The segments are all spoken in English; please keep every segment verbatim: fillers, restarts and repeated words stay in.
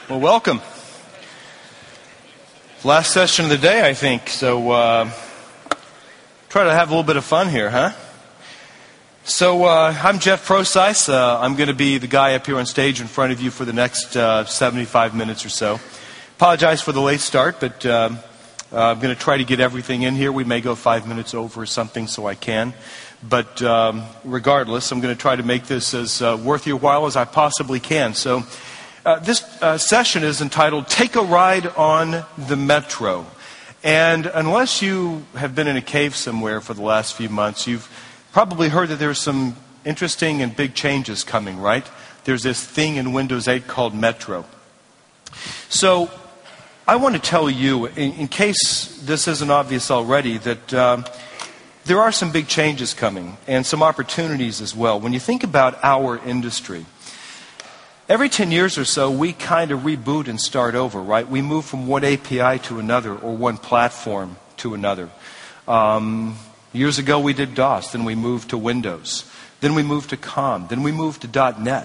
Well, welcome. Last session of the day, I think. So, uh, try to have a little bit of fun here, huh? So, uh, I'm Jeff Procyse. Uh, I'm going to be the guy up here on stage in front of you for the next uh, seventy-five minutes or so. Apologize for the late start, but uh, uh, I'm going to try to get everything in here. We may go five minutes over or something, so I can. But um, regardless, I'm going to try to make this as uh, worth your while as I possibly can. So. Uh, this uh, session is entitled, Take a Ride on the Metro. And unless you have been in a cave somewhere for the last few months, you've probably heard that there's some interesting and big changes coming, right? There's this thing in Windows eight called Metro. So I want to tell you, in, in case this isn't obvious already, that uh, there are some big changes coming and some opportunities as well. When you think about our industry, every ten years or so, we kind of reboot and start over, right? We move from one A P I to another or one platform to another. Um, years ago, we did DOS. Then we moved to Windows. Then we moved to COM. Then we moved to .NET.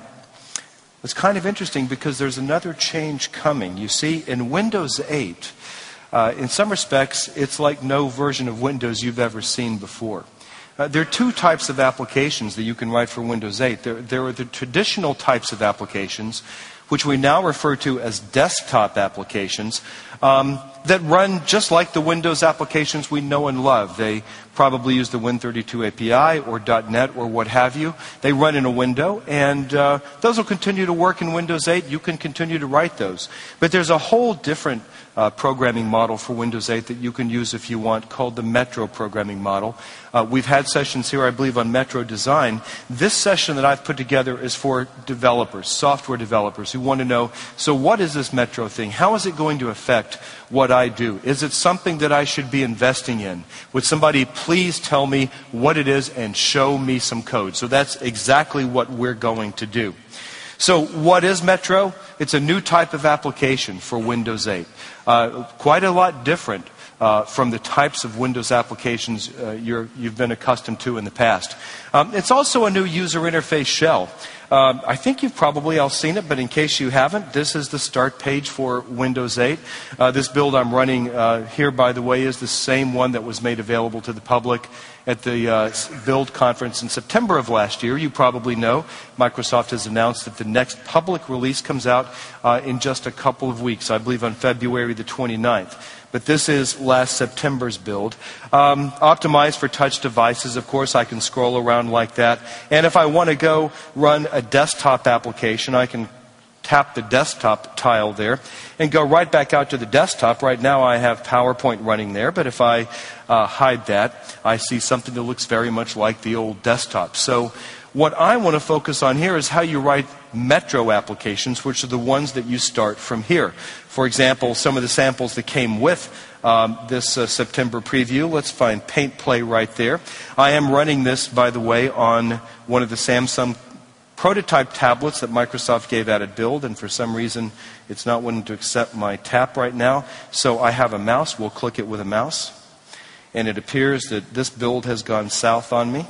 It's kind of interesting because there's another change coming. You see, in Windows eight, uh, in some respects, it's like no version of Windows you've ever seen before. Uh, there are two types of applications that you can write for Windows eight. There, there are the traditional types of applications, which we now refer to as desktop applications, um, that run just like the Windows applications we know and love. They probably use the Win thirty-two A P I or .NET or what have you. They run in a window, and uh, those will continue to work in Windows eight. You can continue to write those. But there's a whole different Uh, programming model for Windows eight that you can use if you want, called the Metro programming model. Uh, we've had sessions here, I believe, on Metro design. This session that I've put together is for developers, software developers who want to know, so what is this Metro thing? How is it going to affect what I do? Is it something that I should be investing in? Would somebody please tell me what it is and show me some code? So that's exactly what we're going to do. So what is Metro? It's a new type of application for Windows eight. Uh, quite a lot different uh, from the types of Windows applications uh, you're, you've been accustomed to in the past. Um, it's also a new user interface shell. Um, I think you've probably all seen it, but in case you haven't, this is the start page for Windows eight. Uh, this build I'm running uh, here, by the way, is the same one that was made available to the public at the uh, Build conference in September of last year. You probably know Microsoft has announced that the next public release comes out uh, in just a couple of weeks, I believe on February the twenty-ninth. But this is last September's build. Um, optimized for touch devices, of course. I can scroll around like that. And if I want to go run a desktop application, I can tap the desktop tile there and go right back out to the desktop. Right now I have PowerPoint running there, but if I uh, hide that, I see something that looks very much like the old desktop. So what I want to focus on here is how you write Metro applications, which are the ones that you start from here. For example, some of the samples that came with um, this uh, September preview. Let's find Paint Play right there. I am running this, by the way, on one of the Samsung prototype tablets that Microsoft gave out at Build, and for some reason it's not wanting to accept my tap right now. So I have a mouse. We'll click it with a mouse. And it appears that this build has gone south on me.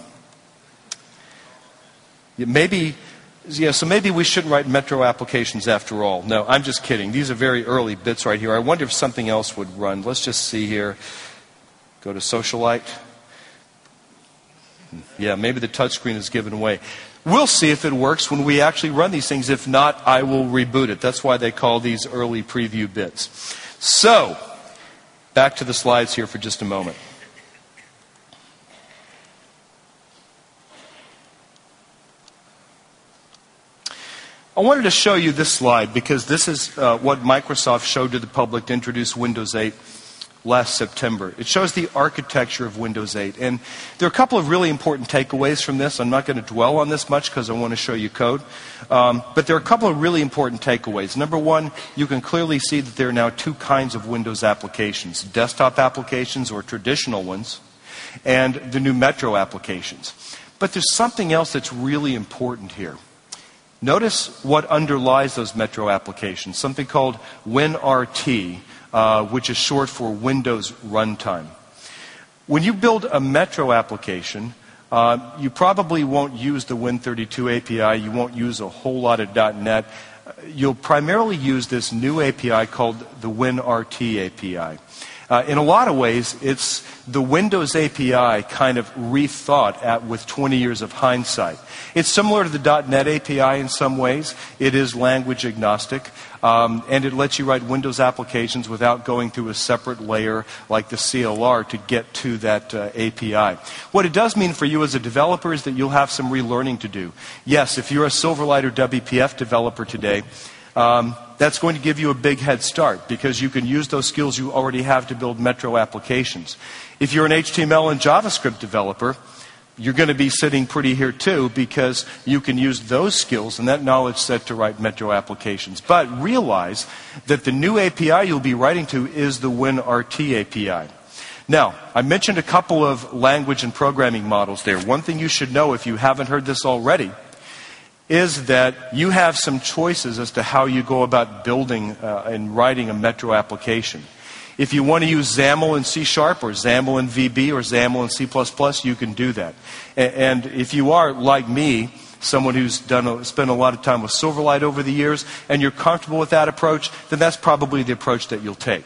Maybe, yeah, so maybe we shouldn't write Metro applications after all. No, I'm just kidding. These are very early bits right here. I wonder if something else would run. Let's just see here. Go to Socialite. Yeah, maybe the touchscreen is given away. We'll see if it works when we actually run these things. If not, I will reboot it. That's why they call these early preview bits. So, back to the slides here for just a moment. I wanted to show you this slide because this is uh, what Microsoft showed to the public to introduce Windows eight last September. It shows the architecture of Windows eight. And there are a couple of really important takeaways from this. I'm not going to dwell on this much because I want to show you code. Um, but there are a couple of really important takeaways. Number one, you can clearly see that there are now two kinds of Windows applications. Desktop applications, or traditional ones, and the new Metro applications. But there's something else that's really important here. Notice what underlies those Metro applications, something called WinRT, uh, which is short for Windows Runtime. When you build a Metro application, uh, you probably won't use the Win thirty-two A P I. You won't use a whole lot of .NET. you'll primarily use this new A P I called the WinRT A P I. Uh, in a lot of ways, it's the Windows A P I kind of rethought at, with twenty years of hindsight. It's similar to the .NET A P I in some ways. It is language agnostic, um, and it lets you write Windows applications without going through a separate layer like the C L R to get to that uh, A P I. What it does mean for you as a developer is that you'll have some relearning to do. Yes, if you're a Silverlight or W P F developer today, um, that's going to give you a big head start because you can use those skills you already have to build Metro applications. If you're an H T M L and JavaScript developer, you're going to be sitting pretty here too because you can use those skills and that knowledge set to write Metro applications. But realize that the new A P I you'll be writing to is the WinRT A P I. Now, I mentioned a couple of language and programming models there. One thing you should know if you haven't heard this already is that you have some choices as to how you go about building uh, and writing a Metro application. If you want to use XAML in C Sharp or XAML in V B or XAML in C plus plus, you can do that. And if you are, like me, someone who's done a, spent a lot of time with Silverlight over the years, and you're comfortable with that approach, then that's probably the approach that you'll take.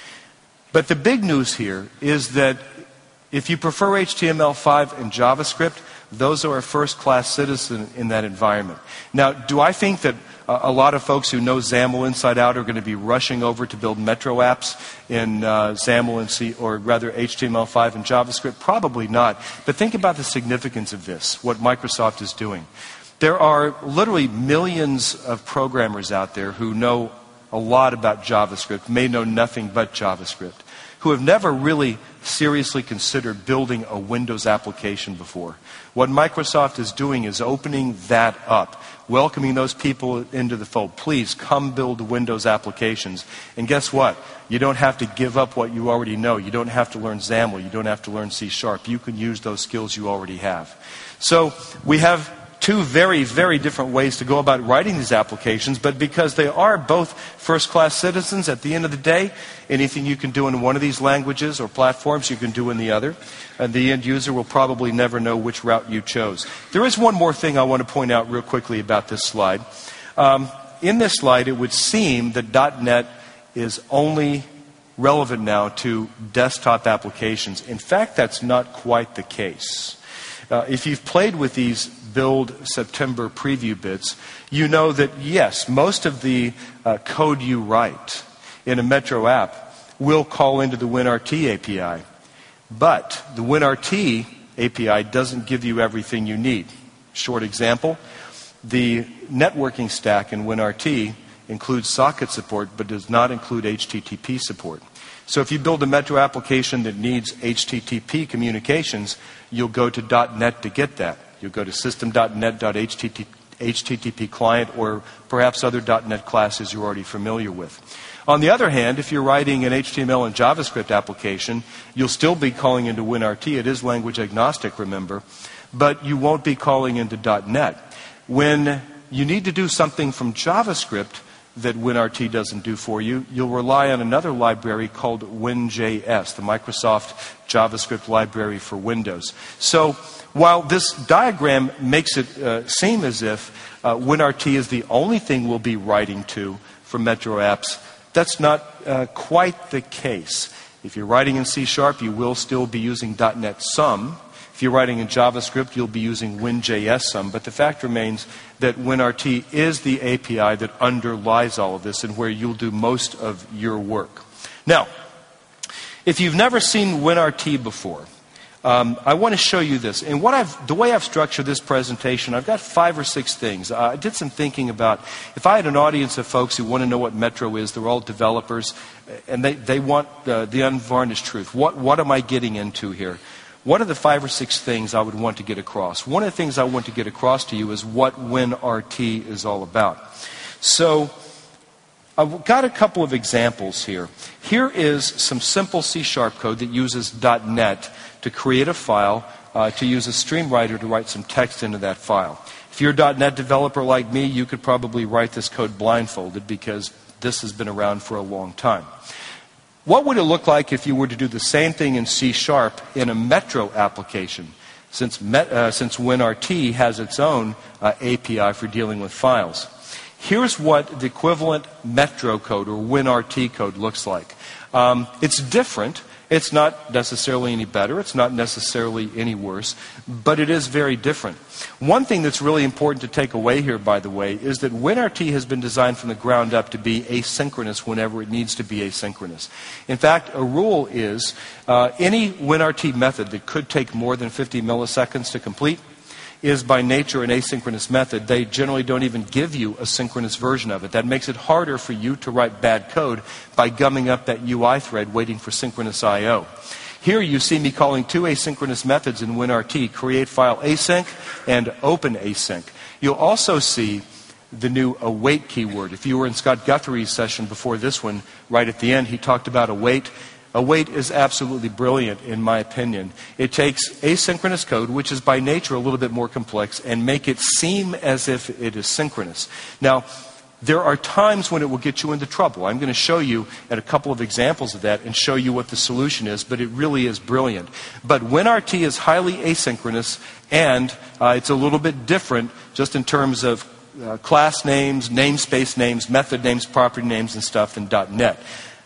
But the big news here is that if you prefer H T M L five and JavaScript, those are a first-class citizen in that environment. Now, do I think that uh, a lot of folks who know XAML inside out are going to be rushing over to build Metro apps in uh, XAML and C, or rather H T M L five and JavaScript? Probably not. But think about the significance of this, what Microsoft is doing. There are literally millions of programmers out there who know a lot about JavaScript, may know nothing but JavaScript, who have never really seriously considered building a Windows application before. What Microsoft is doing is opening that up, welcoming those people into the fold. Please come build Windows applications. And guess what? You don't have to give up what you already know. You don't have to learn XAML. You don't have to learn C Sharp. You can use those skills you already have. So we have two very, very different ways to go about writing these applications, but because they are both first-class citizens, at the end of the day, anything you can do in one of these languages or platforms, you can do in the other, and the end user will probably never know which route you chose. There is one more thing I want to point out real quickly about this slide. Um, in this slide, it would seem that .NET is only relevant now to desktop applications. In fact, that's not quite the case. Uh, if you've played with these Build September preview bits, you know that, yes, most of the uh, code you write in a Metro app will call into the WinRT A P I. But the WinRT A P I doesn't give you everything you need. Short example, the networking stack in WinRT includes socket support but does not include H T T P support. So if you build a Metro application that needs H T T P communications, you'll go to .NET to get that. You'll go to system dot net dot H T T P client or perhaps other .NET classes you're already familiar with. On the other hand, if you're writing an H T M L and JavaScript application, you'll still be calling into WinRT. It is language agnostic, remember, but you won't be calling into .NET. When you need to do something from JavaScript that WinRT doesn't do for you, you'll rely on another library called WinJS, the Microsoft JavaScript library for Windows. So while this diagram makes it uh, seem as if uh, WinRT is the only thing we'll be writing to for Metro apps, that's not uh, quite the case. If you're writing in C Sharp, you will still be using .NET some. If you're writing in JavaScript, you'll be using WinJS some. But the fact remains that WinRT is the A P I that underlies all of this and where you'll do most of your work. Now, if you've never seen WinRT before, um, I want to show you this. And what I've, the way I've structured this presentation, I've got five or six things. Uh, I did some thinking about if I had an audience of folks who want to know what Metro is, they're all developers, and they, they want uh, the unvarnished truth. What, what am I getting into here? What are the five or six things I would want to get across? One of the things I want to get across to you is what WinRT is all about. So I've got a couple of examples here. Here is some simple C Sharp code that uses .NET to create a file, uh, to use a stream writer to write some text into that file. If you're a .NET developer like me, you could probably write this code blindfolded because this has been around for a long time. What would it look like if you were to do the same thing in C Sharp in a Metro application, since, Met, uh, since WinRT has its own uh, A P I for dealing with files? Here's what the equivalent Metro code or WinRT code looks like. Um, it's different. It's not necessarily any better. It's not necessarily any worse, but it is very different. One thing that's really important to take away here, by the way, is that WinRT has been designed from the ground up to be asynchronous whenever it needs to be asynchronous. In fact, a rule is uh, any WinRT method that could take more than fifty milliseconds to complete is by nature an asynchronous method. They generally don't even give you a synchronous version of it. That makes it harder for you to write bad code by gumming up that U I thread waiting for synchronous I O. Here you see me calling two asynchronous methods in WinRT, create file async and open async. You'll also see the new await keyword. If you were in Scott Guthrie's session before this one, right at the end, he talked about await. Await is absolutely brilliant, in my opinion. It takes asynchronous code, which is by nature a little bit more complex, and make it seem as if it is synchronous. Now, there are times when it will get you into trouble. I'm going to show you at a couple of examples of that and show you what the solution is, but it really is brilliant. But WinRT is highly asynchronous, and uh, it's a little bit different just in terms of uh, class names, namespace names, method names, property names, and stuff than .NET.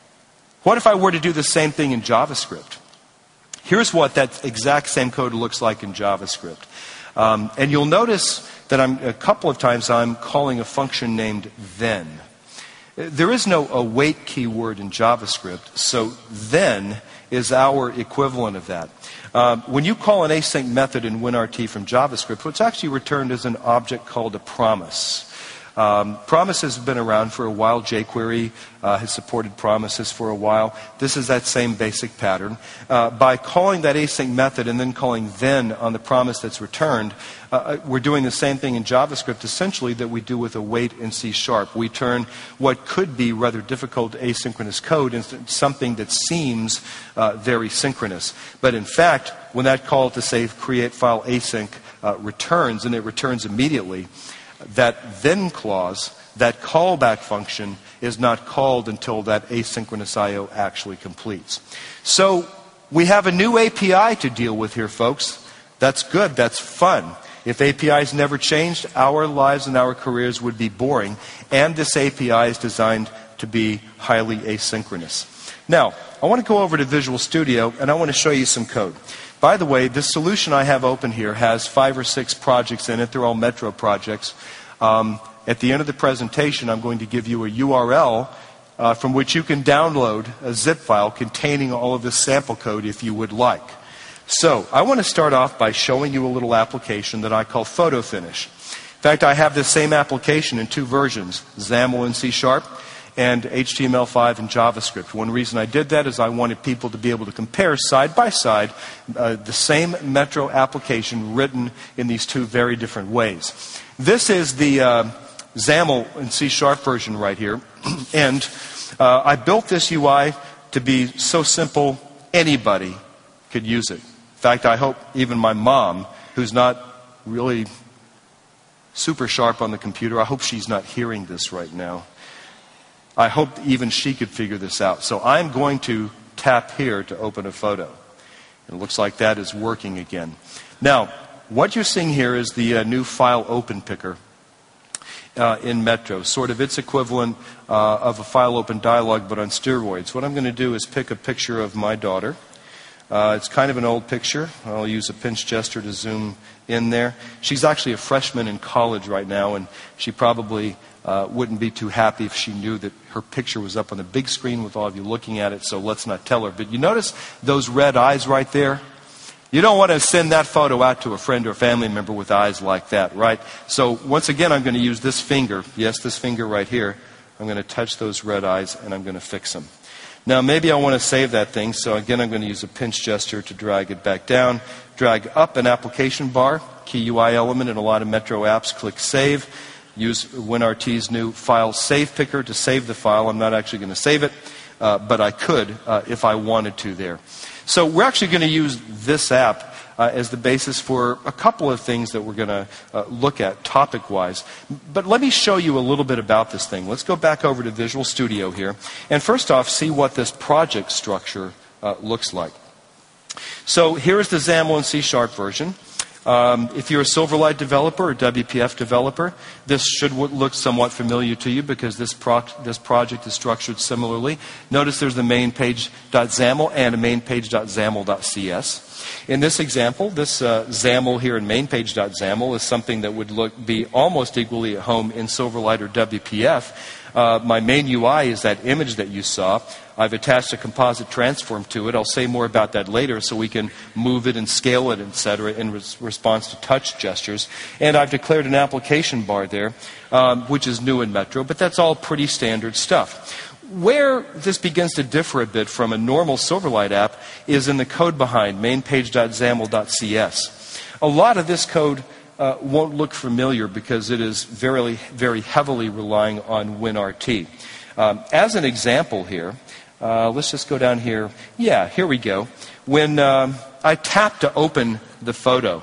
What if I were to do the same thing in JavaScript? Here's what that exact same code looks like in JavaScript. Um, and you'll notice that I'm, a couple of times I'm calling a function named then. There is no await keyword in JavaScript, so then is our equivalent of that. Um, when you call an async method in WinRT from JavaScript, what's actually returned is an object called a promise. Um, promise has been around for a while. jQuery uh, has supported promises for a while. This is that same basic pattern. Uh, by calling that async method and then calling then on the promise that's returned, uh, we're doing the same thing in JavaScript essentially that we do with await in C Sharp. We turn what could be rather difficult asynchronous code into something that seems uh, very synchronous. But in fact, when that call to say create file async uh, returns, and it returns immediately, that then clause, that callback function, is not called until that asynchronous I O actually completes. So we have a new A P I to deal with here, folks. That's good. That's fun. If A P Is never changed, our lives and our careers would be boring. And this A P I is designed to be highly asynchronous. Now, I want to go over to Visual Studio, and I want to show you some code. By the way, this solution I have open here has five or six projects in it. They're all Metro projects. Um, at the end of the presentation, I'm going to give you a U R L uh, from which you can download a zip file containing all of this sample code if you would like. So I want to start off by showing you a little application that I call Photo Finish. In fact, I have this same application in two versions, XAML in C Sharp and H T M L five and JavaScript. One reason I did that is I wanted people to be able to compare side by side uh, the same Metro application written in these two very different ways. This is the uh, XAML in C Sharp version right here. And uh, I built this U I to be so simple anybody could use it. In fact, I hope even my mom, who's not really super sharp on the computer, I hope she's not hearing this right now. I hope even she could figure this out. So I'm going to tap here to open a photo. It looks like that is working again. Now, what you're seeing here is the uh, new file open picker uh, in Metro, sort of its equivalent uh, of a file open dialog, but on steroids. What I'm going to do is pick a picture of my daughter. Uh, it's kind of an old picture. I'll use a pinch gesture to zoom in there. She's actually a freshman in college right now, and she probably uh, wouldn't be too happy if she knew that her picture was up on the big screen with all of you looking at it, so let's not tell her. But you notice those red eyes right there? You don't want to send that photo out to a friend or a family member with eyes like that, right? So once again, I'm going to use this finger. Yes, this finger right here. I'm going to touch those red eyes, and I'm going to fix them. Now, maybe I want to save that thing, so again, I'm going to use a pinch gesture to drag it back down. Drag up an application bar, key U I element in a lot of Metro apps, click Save. Use WinRT's new file save picker to save the file. I'm not actually going to save it, uh, but I could uh, if I wanted to there. So we're actually going to use this app uh, as the basis for a couple of things that we're going to uh, look at topic-wise. But let me show you a little bit about this thing. Let's go back over to Visual Studio here. And first off, see what this project structure uh, looks like. So here's the XAML and C Sharp version. Um, if you're a Silverlight developer or W P F developer, this should w- look somewhat familiar to you because this, proc- this project is structured similarly. Notice there's the main page.xaml and a main page.xaml.cs. In this example, this uh, XAML here in main page.xaml is something that would look be almost equally at home in Silverlight or W P F. Uh, my main U I is that image that you saw. I've attached a composite transform to it. I'll say more about that later so we can move it and scale it, et cetera, in res- response to touch gestures. And I've declared an application bar there, um, which is new in Metro, but that's all pretty standard stuff. Where this begins to differ a bit from a normal Silverlight app is in the code behind main page.xaml.cs. A lot of this code uh, won't look familiar because it is very, very heavily relying on WinRT. Um, as an example here, uh, let's just go down here. Yeah, here we go. When um, I tap to open the photo,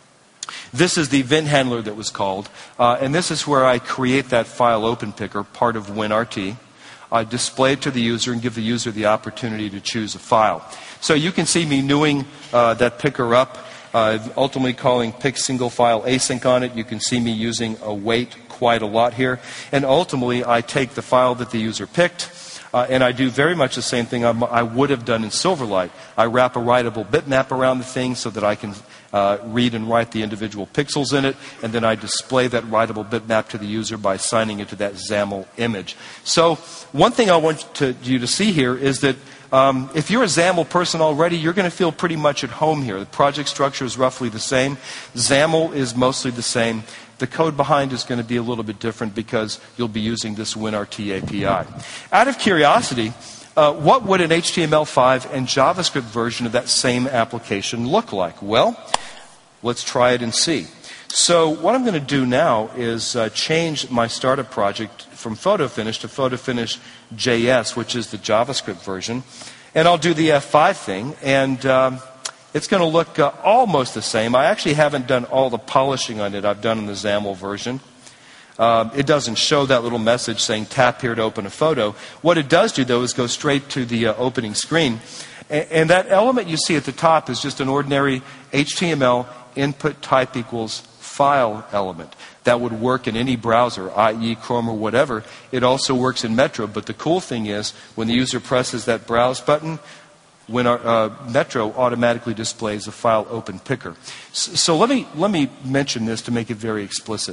this is the event handler that was called, uh, and this is where I create that file open picker, part of WinRT. I display it to the user and give the user the opportunity to choose a file. So you can see me newing uh, that picker up, uh, ultimately calling pick single file async on it. You can see me using await quite a lot here. And ultimately, I take the file that the user picked, uh, and I do very much the same thing I'm, I would have done in Silverlight. I wrap a writable bitmap around the thing so that I can Uh, read and write the individual pixels in it, and then I display that writable bitmap to the user by assigning it to that XAML image. So one thing I want to, you to see here is that um, if you're a XAML person already, you're going to feel pretty much at home here. The project structure is roughly the same. XAML is mostly the same. The code behind is going to be a little bit different because you'll be using this WinRT A P I. Out of curiosity, Uh, what would an H T M L five and JavaScript version of that same application look like? Well, let's try it and see. So what I'm going to do now is uh, change my startup project from PhotoFinish to PhotoFinish J S, which is the JavaScript version. And I'll do the F five thing, and um, it's going to look uh, almost the same. I actually haven't done all the polishing on it I've done in the XAML version. Um, it doesn't show that little message saying tap here to open a photo. What it does do, though, is go straight to the uh, opening screen. And, and that element you see at the top is just an ordinary H T M L input type equals file element. That would work in any browser, that is. Chrome or whatever. It also works in Metro. But the cool thing is when the user presses that browse button, when our, uh, Metro automatically displays a file open picker. So, so let me let me mention this to make it very explicit.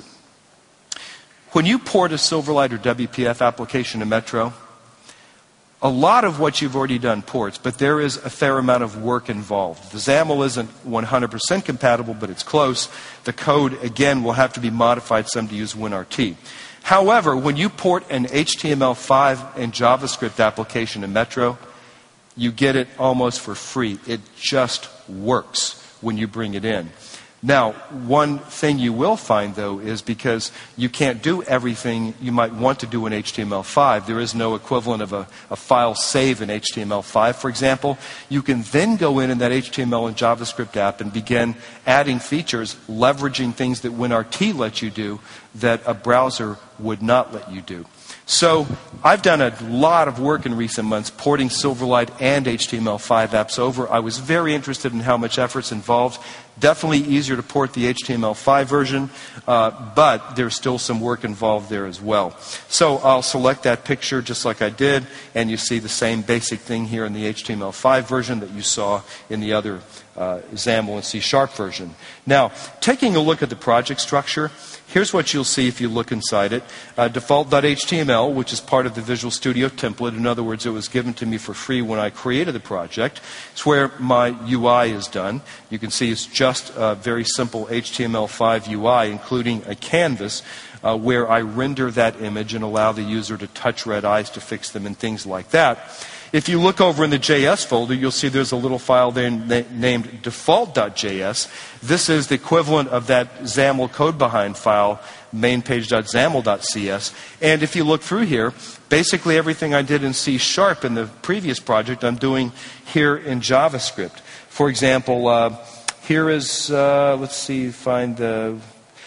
When you port a Silverlight or W P F application to Metro, a lot of what you've already done ports, but there is a fair amount of work involved. The XAML isn't one hundred percent compatible, but it's close. The code, again, will have to be modified some to use WinRT. However, when you port an H T M L five and JavaScript application to Metro, you get it almost for free. It just works when you bring it in. Now, one thing you will find, though, is because you can't do everything you might want to do in H T M L five, there is no equivalent of a, a file save in H T M L five, for example. You can then go in in that H T M L and JavaScript app and begin adding features, leveraging things that WinRT lets you do that a browser would not let you do. So I've done a lot of work in recent months porting Silverlight and H T M L five apps over. I was very interested in how much effort's involved. Definitely easier to port the H T M L five version, uh, but there's still some work involved there as well. So I'll select that picture just like I did, and you see the same basic thing here in the H T M L five version that you saw in the other uh, XAML and C Sharp version. Now, taking a look at the project structure, here's what you'll see if you look inside it. Uh, default.html, which is part of the Visual Studio template. In other words, it was given to me for free when I created the project. It's where my U I is done. You can see it's just a very simple H T M L five U I, including a canvas uh, where I render that image and allow the user to touch red eyes to fix them and things like that. If you look over in the J S folder, you'll see there's a little file there na- named default.js. This is the equivalent of that XAML code behind file, mainpage.xaml.cs. And if you look through here, basically everything I did in C Sharp in the previous project, I'm doing here in JavaScript. For example, uh, here is, uh, let's see, find the,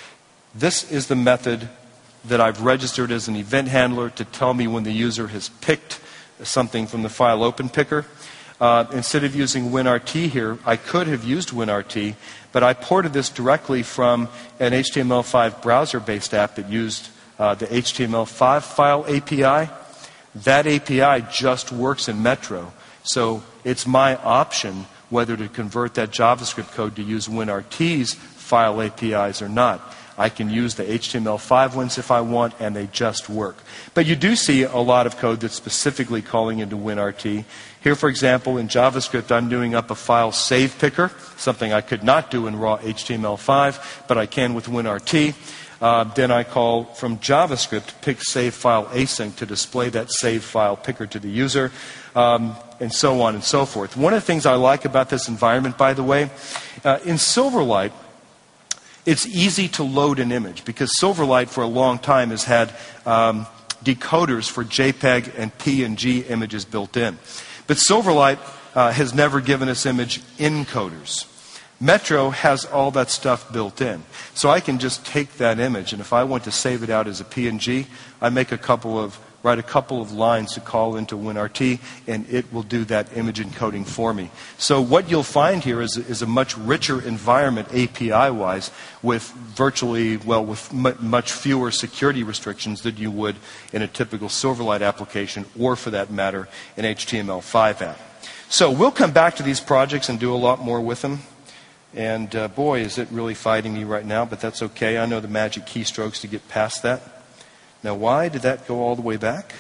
this is the method that I've registered as an event handler to tell me when the user has picked something from the file open picker. Uh, instead of using WinRT here, I could have used WinRT, but I ported this directly from an H T M L five browser-based app that used uh, the H T M L five file A P I. That A P I just works in Metro. So it's my option whether to convert that JavaScript code to use WinRT's file A P Is or not. I can use the H T M L five ones if I want, and they just work. But you do see a lot of code that's specifically calling into WinRT. Here, for example, in JavaScript, I'm doing up a file save picker, something I could not do in raw H T M L five, but I can with WinRT. Uh, then I call from JavaScript pick save file async to display that save file picker to the user, um, and so on and so forth. One of the things I like about this environment, by the way, uh, in Silverlight, it's easy to load an image because Silverlight for a long time has had um, decoders for JPEG and P N G images built in. But Silverlight uh, has never given us image encoders. Metro has all that stuff built in. So I can just take that image, and if I want to save it out as a P N G, I make a couple of, write a couple of lines to call into WinRT, and it will do that image encoding for me. So what you'll find here is, is a much richer environment A P I-wise with virtually, well, with m- much fewer security restrictions than you would in a typical Silverlight application, or for that matter, an H T M L five app. So we'll come back to these projects and do a lot more with them. And uh, boy, is it really fighting me right now, but that's okay. I know the magic keystrokes to get past that. Now, why did that go all the way back?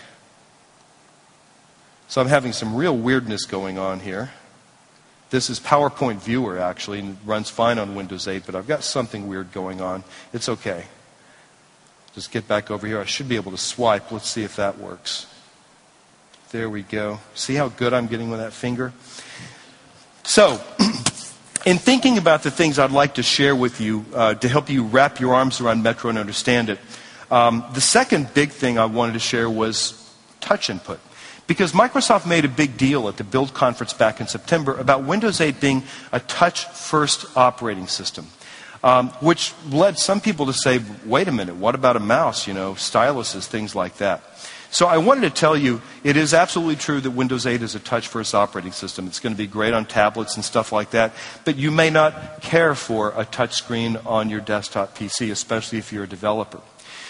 So I'm having some real weirdness going on here. This is PowerPoint Viewer, actually, and it runs fine on Windows eight, but I've got something weird going on. It's okay. Just get back over here. I should be able to swipe. Let's see if that works. There we go. See how good I'm getting with that finger? So, in thinking about the things I'd like to share with you uh, to help you wrap your arms around Metro and understand it, um, the second big thing I wanted to share was touch input. Because Microsoft made a big deal at the Build conference back in September about Windows eight being a touch-first operating system, um, which led some people to say, wait a minute, what about a mouse, you know, styluses, things like that. So I wanted to tell you, it is absolutely true that Windows eight is a touch-first operating system. It's going to be great on tablets and stuff like that, but you may not care for a touch screen on your desktop P C, especially if you're a developer.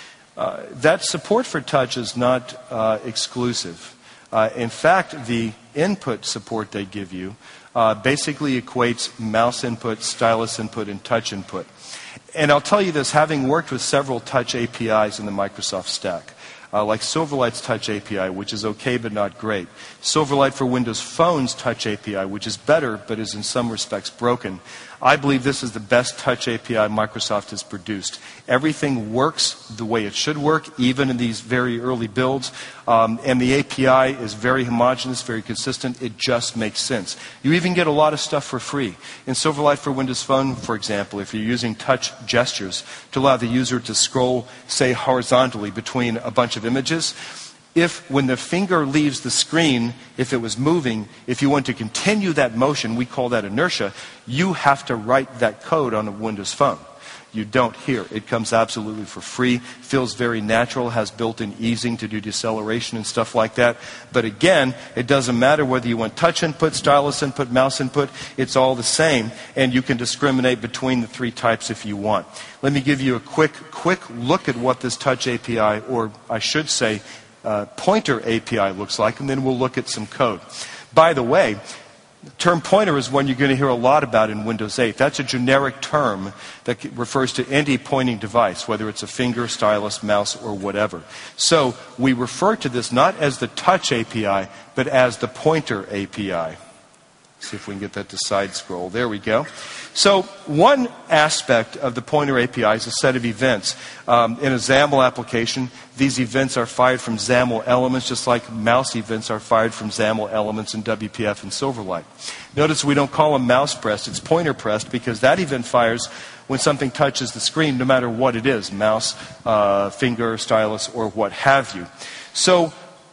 Uh, that support for touch is not uh, exclusive. Uh, in fact, the input support they give you uh, basically equates mouse input, stylus input, and touch input. And I'll tell you this, having worked with several touch A P Is in the Microsoft stack, Uh, like Silverlight's Touch A P I, which is okay but not great. Silverlight for Windows Phone's Touch A P I, which is better but is in some respects broken. I believe this is the best Touch A P I Microsoft has produced. Everything works the way it should work, even in these very early builds. Um, and the A P I is very homogeneous, very consistent. It just makes sense. You even get a lot of stuff for free. In Silverlight for Windows Phone, for example, if you're using touch gestures to allow the user to scroll, say, horizontally between a bunch of images, if when the finger leaves the screen, if it was moving, if you want to continue that motion, we call that inertia, you have to write that code on a Windows Phone. You don't here. It comes absolutely for free, feels very natural, has built-in easing to do deceleration and stuff like that. But again, it doesn't matter whether you want touch input, stylus input, mouse input, it's all the same, and you can discriminate between the three types if you want. Let me give you a quick, quick look at what this touch A P I, or I should say, uh, pointer A P I looks like, and then we'll look at some code. By the way, the term pointer is one you're going to hear a lot about in Windows eight. That's a generic term that refers to any pointing device, whether it's a finger, stylus, mouse, or whatever. So we refer to this not as the touch A P I, but as the pointer A P I. See if we can get that to side scroll. There we go. So one aspect of the pointer A P I is a set of events. Um, in a XAML application, these events are fired from XAML elements, just like mouse events are fired from XAML elements in W P F and Silverlight. Notice we don't call them mouse pressed, it's pointer pressed, because that event fires when something touches the screen, no matter what it is, mouse, uh, finger, stylus, or what have you. So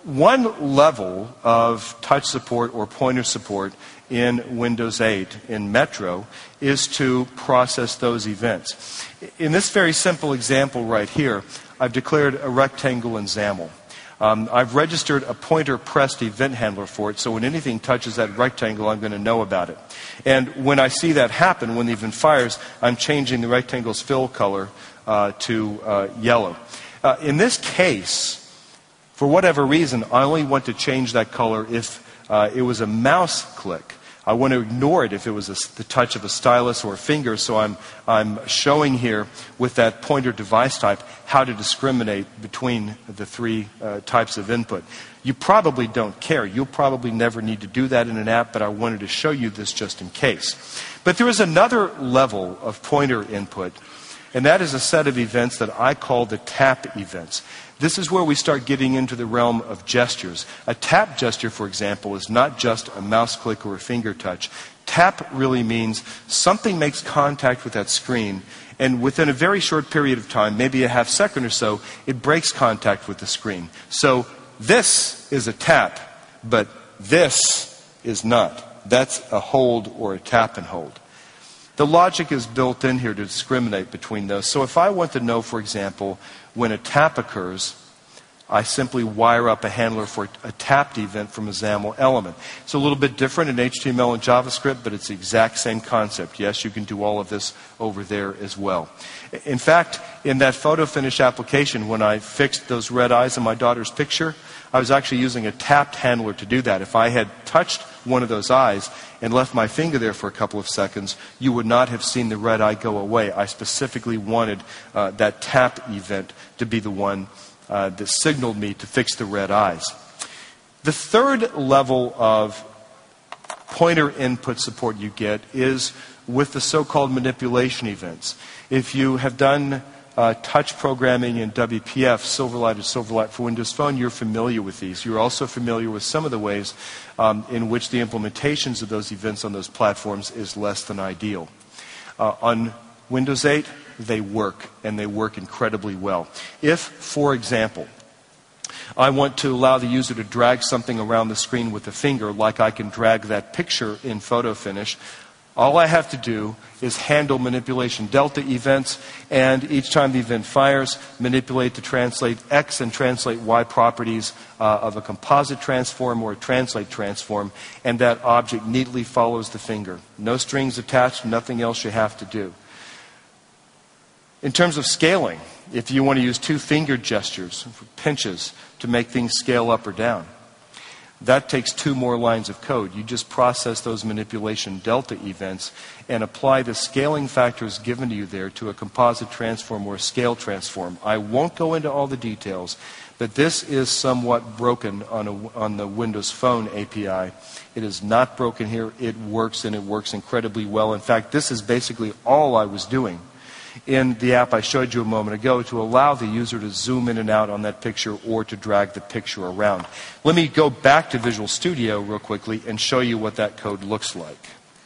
one level of touch support or pointer support in Windows eight, in Metro, is to process those events. In this very simple example right here, I've declared a rectangle in XAML. Um, I've registered a pointer pressed event handler for it, so when anything touches that rectangle, I'm going to know about it. And when I see that happen, when the event fires, I'm changing the rectangle's fill color uh, to uh, yellow. Uh, in this case, for whatever reason, I only want to change that color if uh, it was a mouse click. I want to ignore it if it was a, the touch of a stylus or a finger, so I'm, I'm showing here with that pointer device type how to discriminate between the three uh, types of input. You probably don't care. You'll probably never need to do that in an app, but I wanted to show you this just in case. But there is another level of pointer input, and that is a set of events that I call the tap events. This is where we start getting into the realm of gestures. A tap gesture, for example, is not just a mouse click or a finger touch. Tap really means something makes contact with that screen, and within a very short period of time, maybe a half second or so, it breaks contact with the screen. So this is a tap, but this is not. That's a hold or a tap and hold. The logic is built in here to discriminate between those. So if I want to know, for example, when a tap occurs, I simply wire up a handler for a tapped event from a XAML element. It's a little bit different in H T M L and JavaScript, but it's the exact same concept. Yes, you can do all of this over there as well. In fact, in that photo finish application, when I fixed those red eyes in my daughter's picture, I was actually using a tapped handler to do that. If I had touched one of those eyes and left my finger there for a couple of seconds, you would not have seen the red eye go away. I specifically wanted uh, that tap event to be the one uh, that signaled me to fix the red eyes. The third level of pointer input support you get is with the so-called manipulation events. If you have done Uh, touch programming in W P F, Silverlight or Silverlight for Windows Phone, you're familiar with these. You're also familiar with some of the ways um, in which the implementations of those events on those platforms is less than ideal. Uh, on Windows eight, they work, and they work incredibly well. If, for example, I want to allow the user to drag something around the screen with a finger, like I can drag that picture in Photo Finish, all I have to do is handle manipulation delta events, and each time the event fires, manipulate to translate X and translate Y properties uh, of a composite transform or a translate transform, and that object neatly follows the finger. No strings attached, nothing else you have to do. In terms of scaling, if you want to use two finger gestures, pinches, to make things scale up or down, that takes two more lines of code. You just process those manipulation delta events and apply the scaling factors given to you there to a composite transform or a scale transform. I won't go into all the details, but this is somewhat broken on, a, on the Windows Phone A P I. It is not broken here. It works, and it works incredibly well. In fact, this is basically all I was doing in the app I showed you a moment ago to allow the user to zoom in and out on that picture or to drag the picture around. Let me go back to Visual Studio real quickly and show you what that code looks like.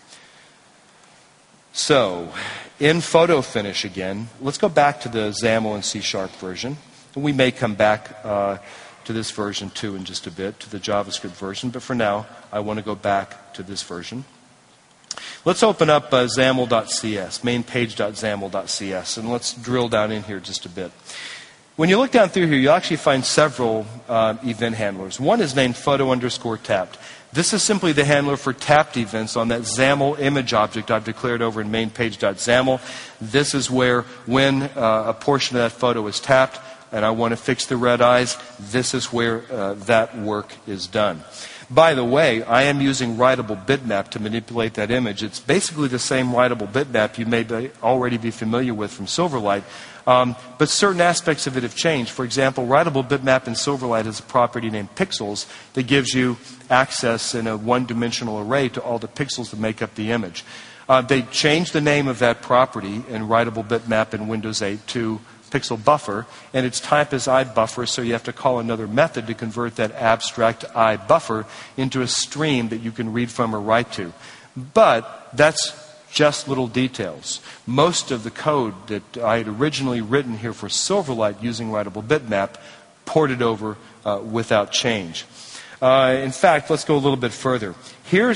So, in Photo Finish again, let's go back to the XAML and C Sharp version. We may come back uh, to this version too in just a bit, to the JavaScript version, but for now, I want to go back to this version. Let's open up uh, XAML dot C S, mainpage dot XAML dot C S, and let's drill down in here just a bit. When you look down through here, you'll actually find several uh, event handlers. One is named photo underscore tapped. This is simply the handler for tapped events on that XAML image object I've declared over in mainpage dot XAML. This is where when uh, a portion of that photo is tapped and I want to fix the red eyes, this is where uh, that work is done. By the way, I am using writable bitmap to manipulate that image. It's basically the same writable bitmap you may be already be familiar with from Silverlight, um, but certain aspects of it have changed. For example, writable bitmap in Silverlight has a property named pixels that gives you access in a one-dimensional array to all the pixels that make up the image. Uh, they changed the name of that property in writable bitmap in Windows eight to pixel buffer, and its type is iBuffer, so you have to call another method to convert that abstract iBuffer into a stream that you can read from or write to. But that's just little details. Most of the code that I had originally written here for Silverlight using writable bitmap ported over uh, without change. Uh, in fact, let's go a little bit further. Here's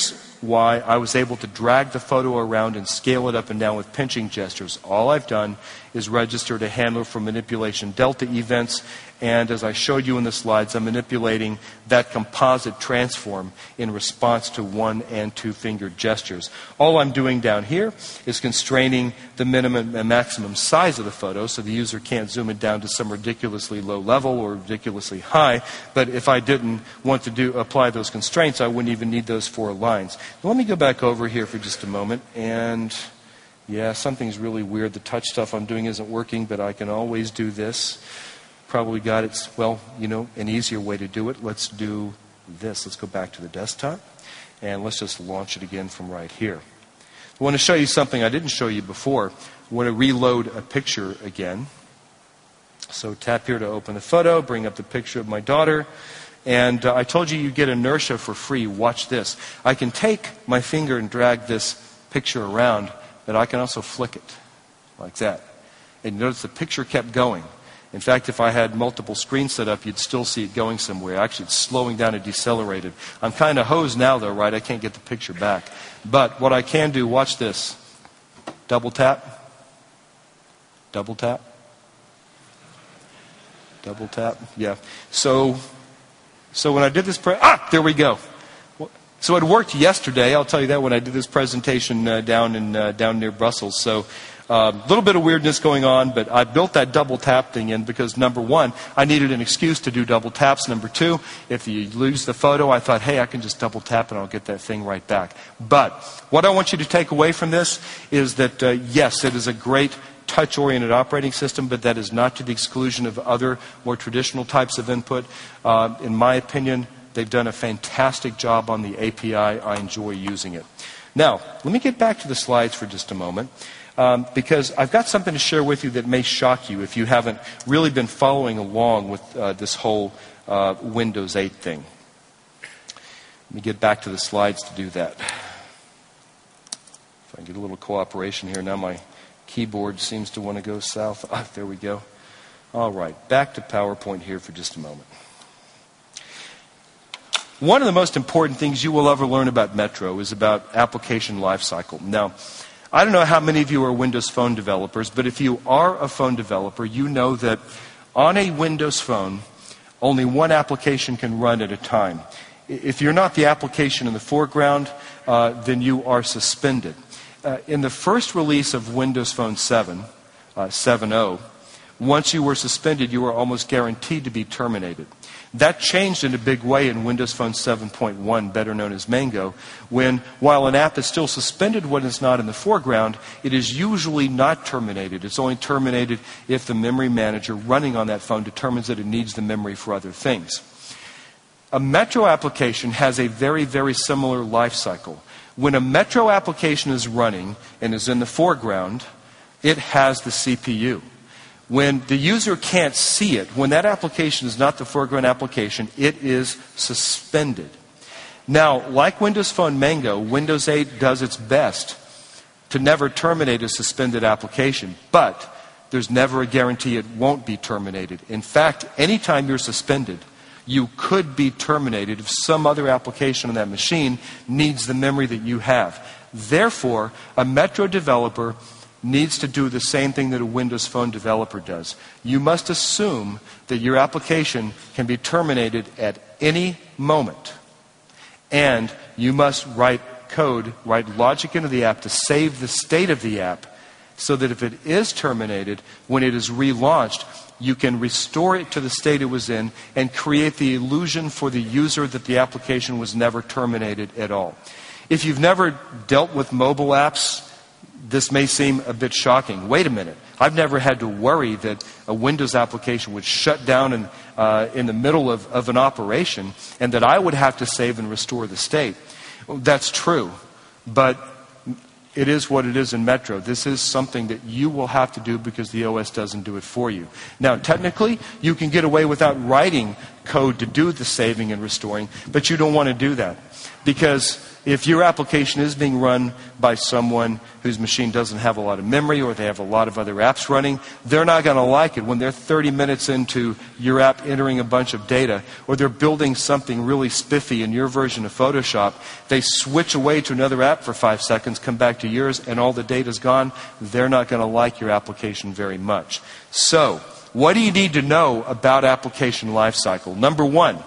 why I was able to drag the photo around and scale it up and down with pinching gestures. All I've done is registered a handler for manipulation delta events, and as I showed you in the slides, I'm manipulating that composite transform in response to one and two fingered gestures. All I'm doing down here is constraining the minimum and maximum size of the photo so the user can't zoom it down to some ridiculously low level or ridiculously high, but if I didn't want to do apply those constraints, I wouldn't even need those four lines. Now, let me go back over here for just a moment, and yeah, something's really weird. The touch stuff I'm doing isn't working, but I can always do this. Probably got it, well, you know, an easier way to do it. Let's do this. Let's go back to the desktop, and let's just launch it again from right here. I want to show you something I didn't show you before. I want to reload a picture again. So tap here to open the photo, bring up the picture of my daughter. And uh, I told you you get inertia for free. Watch this. I can take my finger and drag this picture around, but I can also flick it like that. And notice the picture kept going. In fact, if I had multiple screens set up, you'd still see it going somewhere. Actually, it's slowing down and decelerated. I'm kind of hosed now, though, right? I can't get the picture back. But what I can do, watch this. Double tap. Double tap. Double tap. Yeah. So, so when I did this, pre- ah, there we go. So it worked yesterday. I'll tell you that when I did this presentation uh, down in uh, down near Brussels. So a uh, little bit of weirdness going on, but I built that double tap thing in because, number one, I needed an excuse to do double taps. Number two, if you lose the photo, I thought, hey, I can just double tap and I'll get that thing right back. But what I want you to take away from this is that, uh, yes, it is a great touch-oriented operating system, but that is not to the exclusion of other more traditional types of input. Uh, in my opinion, they've done a fantastic job on the A P I. I enjoy using it. Now, let me get back to the slides for just a moment. Um, because I've got something to share with you that may shock you if you haven't really been following along with uh, this whole uh, Windows eight thing. Let me get back to the slides to do that. If I can get a little cooperation here. Now my keyboard seems to want to go south. Ah, there we go. All right, back to PowerPoint here for just a moment. One of the most important things you will ever learn about Metro is about application lifecycle. Now, I don't know how many of you are Windows Phone developers, but if you are a phone developer, you know that on a Windows Phone, only one application can run at a time. If you're not the application in the foreground, uh, then you are suspended. Uh, in the first release of Windows Phone seven, uh, seven point oh, once you were suspended, you were almost guaranteed to be terminated. That changed in a big way in Windows Phone seven point one, better known as Mango, when, while an app is still suspended when it's not in the foreground, it is usually not terminated. It's only terminated if the memory manager running on that phone determines that it needs the memory for other things. A Metro application has a very, very similar life cycle. When a Metro application is running and is in the foreground, it has the C P U. When the user can't see it, when that application is not the foreground application, it is suspended. Now, like Windows Phone Mango, Windows eight does its best to never terminate a suspended application, but there's never a guarantee it won't be terminated. In fact, anytime you're suspended, you could be terminated if some other application on that machine needs the memory that you have. Therefore, a Metro developer needs to do the same thing that a Windows Phone developer does. You must assume that your application can be terminated at any moment. And you must write code, write logic into the app to save the state of the app so that if it is terminated, when it is relaunched, you can restore it to the state it was in and create the illusion for the user that the application was never terminated at all. If you've never dealt with mobile apps, this may seem a bit shocking. Wait a minute. I've never had to worry that a Windows application would shut down in, uh, in the middle of, of an operation and that I would have to save and restore the state. Well, that's true, but it is what it is in Metro. This is something that you will have to do because the O S doesn't do it for you. Now, technically, you can get away without writing code to do the saving and restoring, but you don't want to do that. Because if your application is being run by someone whose machine doesn't have a lot of memory, or they have a lot of other apps running, they're not going to like it when they're thirty minutes into your app entering a bunch of data, or they're building something really spiffy in your version of Photoshop. They switch away to another app for five seconds, come back to yours, and all the data's gone. They're not going to like your application very much. So, what do you need to know about application lifecycle? Number one,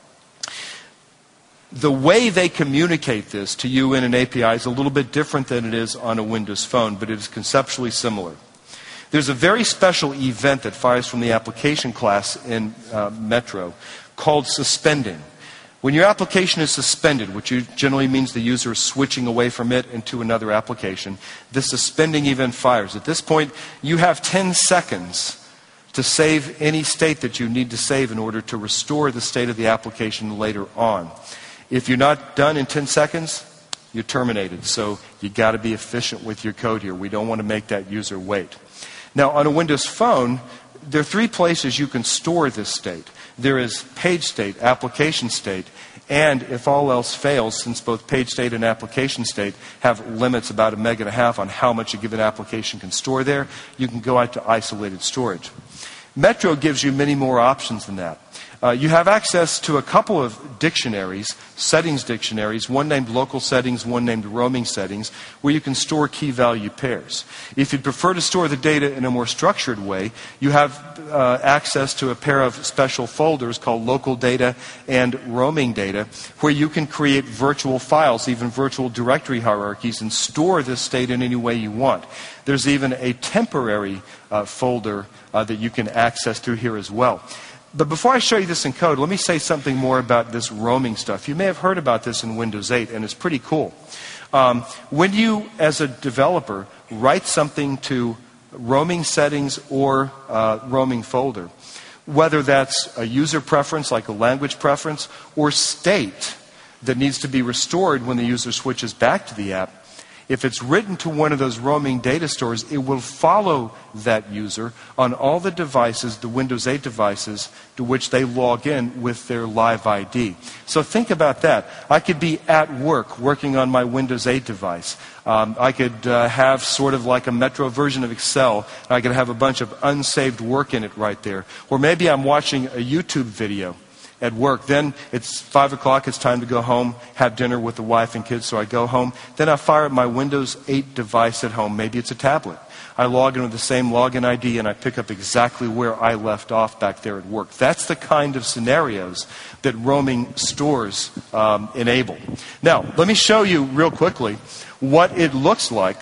the way they communicate this to you in an A P I is a little bit different than it is on a Windows Phone, but it is conceptually similar. There's a very special event that fires from the application class in uh, Metro called suspending. When your application is suspended, which generally means the user is switching away from it into another application, this suspending event fires. At this point, you have ten seconds to save any state that you need to save in order to restore the state of the application later on. If you're not done in ten seconds, you're terminated. So you got to be efficient with your code here. We don't want to make that user wait. Now, on a Windows Phone, there are three places you can store this state. There is page state, application state, and if all else fails, since both page state and application state have limits about a meg and a half on how much a given application can store there, you can go out to isolated storage. Metro gives you many more options than that. Uh, you have access to a couple of dictionaries, settings dictionaries, one named local settings, one named roaming settings, where you can store key value pairs. If you'd prefer to store the data in a more structured way, you have uh, access to a pair of special folders called local data and roaming data, where you can create virtual files, even virtual directory hierarchies, and store this state in any way you want. There's even a temporary uh, folder uh, that you can access through here as well. But before I show you this in code, let me say something more about this roaming stuff. You may have heard about this in Windows eight, and it's pretty cool. Um, when you, as a developer, write something to roaming settings or uh, roaming folder, whether that's a user preference, like a language preference, or state that needs to be restored when the user switches back to the app, if it's written to one of those roaming data stores, it will follow that user on all the devices, the Windows eight devices, to which they log in with their live I D. So think about that. I could be at work working on my Windows eight device. Um, I could uh, have sort of like a Metro version of Excel. I could have a bunch of unsaved work in it right there. Or maybe I'm watching a YouTube video at work. Then it's five o'clock, it's time to go home, have dinner with the wife and kids, so I go home. Then I fire up my Windows eight device at home. Maybe it's a tablet. I log in with the same login I D and I pick up exactly where I left off back there at work. That's the kind of scenarios that roaming stores um, enable. Now, let me show you real quickly what it looks like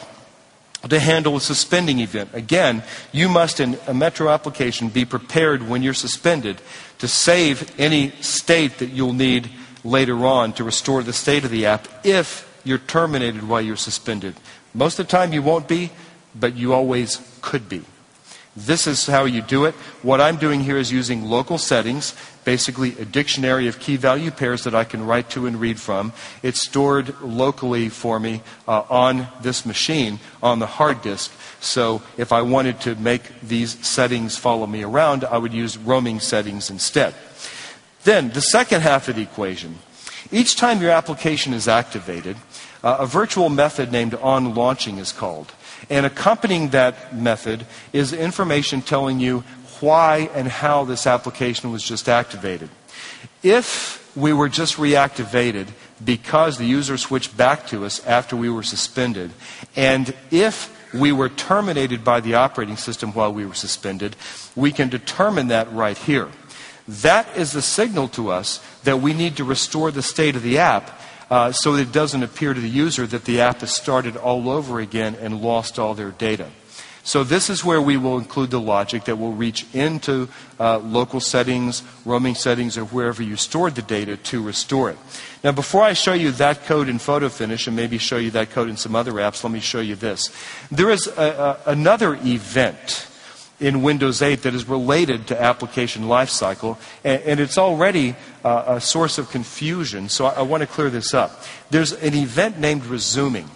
to handle a suspending event. Again, you must, in a Metro application, be prepared when you're suspended to save any state that you'll need later on to restore the state of the app if you're terminated while you're suspended. Most of the time you won't be, but you always could be. This is how you do it. What I'm doing here is using local settings, basically a dictionary of key value pairs that I can write to and read from. It's stored locally for me uh, on this machine, on the hard disk. So if I wanted to make these settings follow me around, I would use roaming settings instead. Then, the second half of the equation. Each time your application is activated, uh, a virtual method named onLaunching is called. And accompanying that method is information telling you why and how this application was just activated. If we were just reactivated because the user switched back to us after we were suspended, and if we were terminated by the operating system while we were suspended, we can determine that right here. That is the signal to us that we need to restore the state of the app Uh, so that it doesn't appear to the user that the app has started all over again and lost all their data. So this is where we will include the logic that will reach into uh, local settings, roaming settings, or wherever you stored the data to restore it. Now, before I show you that code in Photo Finish and maybe show you that code in some other apps, let me show you this. There is a, a, another event in Windows eight that is related to application lifecycle, and, and it's already uh, a source of confusion, so I, I want to clear this up. There's an event named resuming.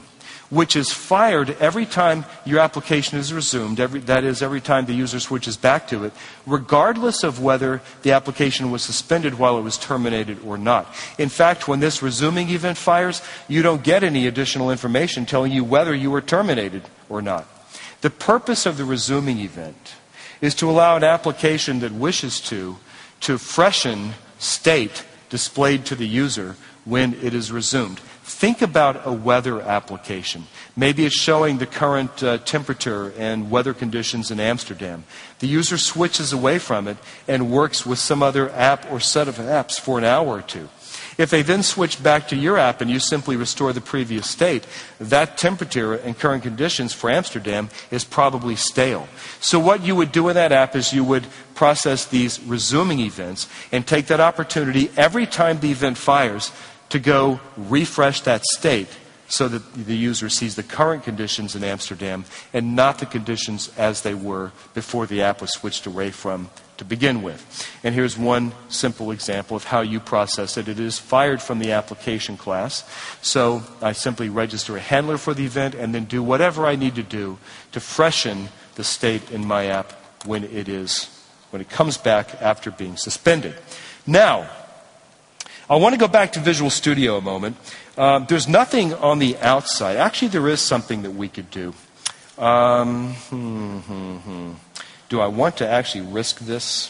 which is fired every time your application is resumed, every, that is, every time the user switches back to it, regardless of whether the application was suspended while it was terminated or not. In fact, when this resuming event fires, you don't get any additional information telling you whether you were terminated or not. The purpose of the resuming event is to allow an application that wishes to, to freshen state displayed to the user when it is resumed. Think about a weather application. Maybe it's showing the current uh, temperature and weather conditions in Amsterdam. The user switches away from it and works with some other app or set of apps for an hour or two. If they then switch back to your app and you simply restore the previous state, that temperature and current conditions for Amsterdam is probably stale. So what you would do in that app is you would process these resuming events and take that opportunity every time the event fires to go refresh that state so that the user sees the current conditions in Amsterdam and not the conditions as they were before the app was switched away from to begin with. And here's one simple example of how you process it. It is fired from the application class. So I simply register a handler for the event and then do whatever I need to do to freshen the state in my app when it is, when it comes back after being suspended. Now, I want to go back to Visual Studio a moment. Uh, there's nothing on the outside. Actually, there is something that we could do. Um, hmm, hmm, hmm. Do I want to actually risk this?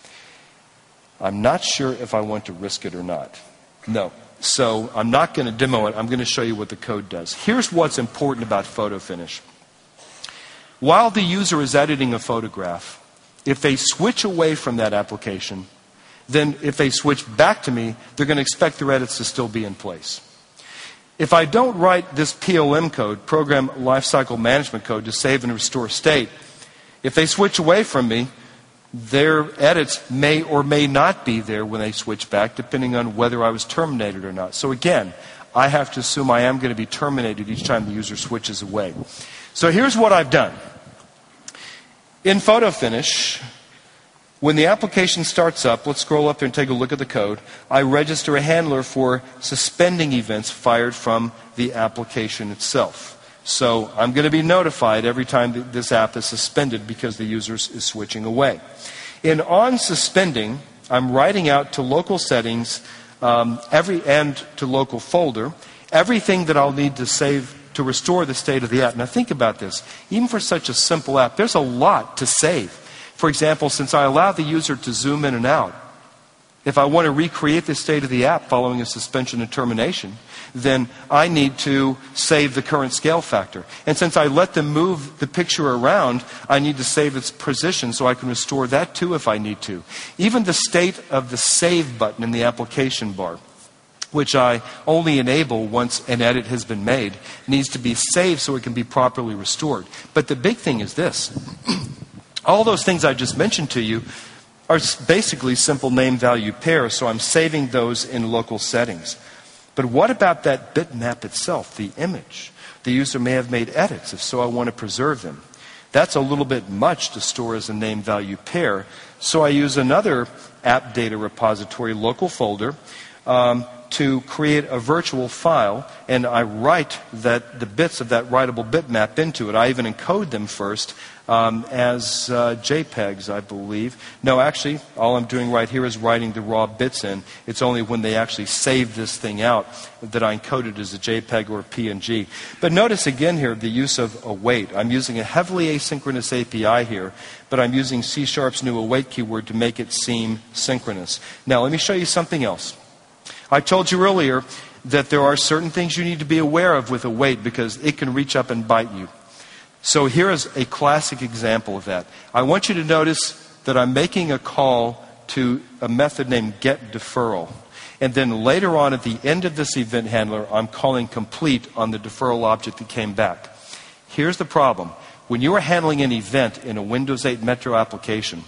I'm not sure if I want to risk it or not. No. So I'm not going to demo it. I'm going to show you what the code does. Here's what's important about Photo Finish. While the user is editing a photograph, if they switch away from that application, then if they switch back to me, they're going to expect their edits to still be in place. If I don't write this P L M code, Program Lifecycle Management Code, to save and restore state, if they switch away from me, their edits may or may not be there when they switch back, depending on whether I was terminated or not. So again, I have to assume I am going to be terminated each time the user switches away. So here's what I've done. In Photo Finish, when the application starts up, let's scroll up there and take a look at the code. I register a handler for suspending events fired from the application itself. So I'm going to be notified every time this app is suspended because the user is switching away. In on suspending, I'm writing out to local settings um, every and to local folder everything that I'll need to save to restore the state of the app. Now think about this. Even for such a simple app, there's a lot to save. For example, since I allow the user to zoom in and out, if I want to recreate the state of the app following a suspension and termination, then I need to save the current scale factor. And since I let them move the picture around, I need to save its position so I can restore that too if I need to. Even the state of the save button in the application bar, which I only enable once an edit has been made, needs to be saved so it can be properly restored. But the big thing is this. All those things I just mentioned to you are basically simple name-value pairs, so I'm saving those in local settings. But what about that bitmap itself, the image? The user may have made edits. If so, I want to preserve them. That's a little bit much to store as a name-value pair, so I use another app data repository local folder um, to create a virtual file, and I write that the bits of that writable bitmap into it. I even encode them first um, as uh, JPEGs, I believe. No, actually, all I'm doing right here is writing the raw bits in. It's only when they actually save this thing out that I encode it as a JPEG or a P N G. But notice again here the use of await. I'm using a heavily asynchronous A P I here, but I'm using C Sharp's new await keyword to make it seem synchronous. Now, let me show you something else. I told you earlier that there are certain things you need to be aware of with await because it can reach up and bite you. So here is a classic example of that. I want you to notice that I'm making a call to a method named getDeferral. And then later on at the end of this event handler, I'm calling complete on the deferral object that came back. Here's the problem. When you are handling an event in a Windows eight Metro application,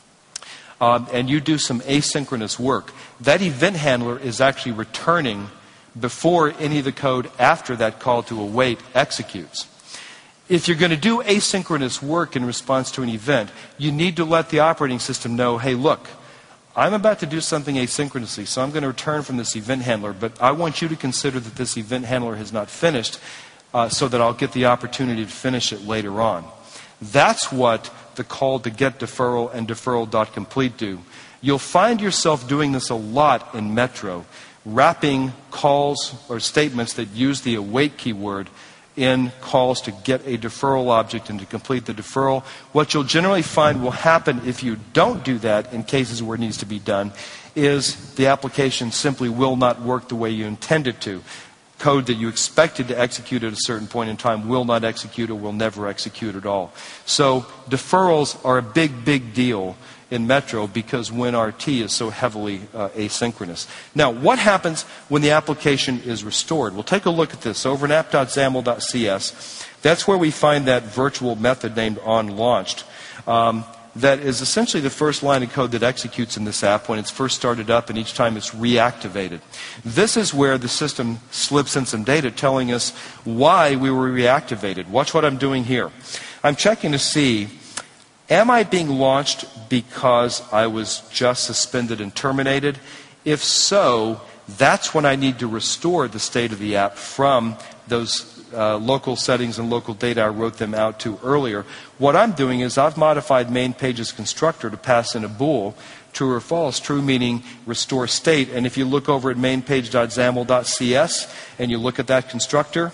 Um, and you do some asynchronous work, that event handler is actually returning before any of the code after that call to await executes. If you're going to do asynchronous work in response to an event, you need to let the operating system know, hey, look, I'm about to do something asynchronously, so I'm going to return from this event handler, but I want you to consider that this event handler has not finished. uh, so that I'll get the opportunity to finish it later on. That's what the call to get deferral and deferral.complete do. You'll find yourself doing this a lot in Metro, wrapping calls or statements that use the await keyword in calls to get a deferral object and to complete the deferral. What you'll generally find will happen if you don't do that in cases where it needs to be done is the application simply will not work the way you intend it to. Code that you expected to execute at a certain point in time will not execute or will never execute at all. So deferrals are a big, big deal in Metro because WinRT is so heavily uh, asynchronous. Now, what happens when the application is restored? We'll take a look at this over in app dot xaml dot c s. That's where we find that virtual method named onLaunched. Um, that is essentially the first line of code that executes in this app when it's first started up and each time it's reactivated. This is where the system slips in some data telling us why we were reactivated. Watch what I'm doing here. I'm checking to see, am I being launched because I was just suspended and terminated? If so, that's when I need to restore the state of the app from those uh, local settings and local data I wrote them out to earlier. What I'm doing is I've modified main page's constructor to pass in a bool, true or false, true meaning restore state. And if you look over at main page dot xaml dot c s and you look at that constructor,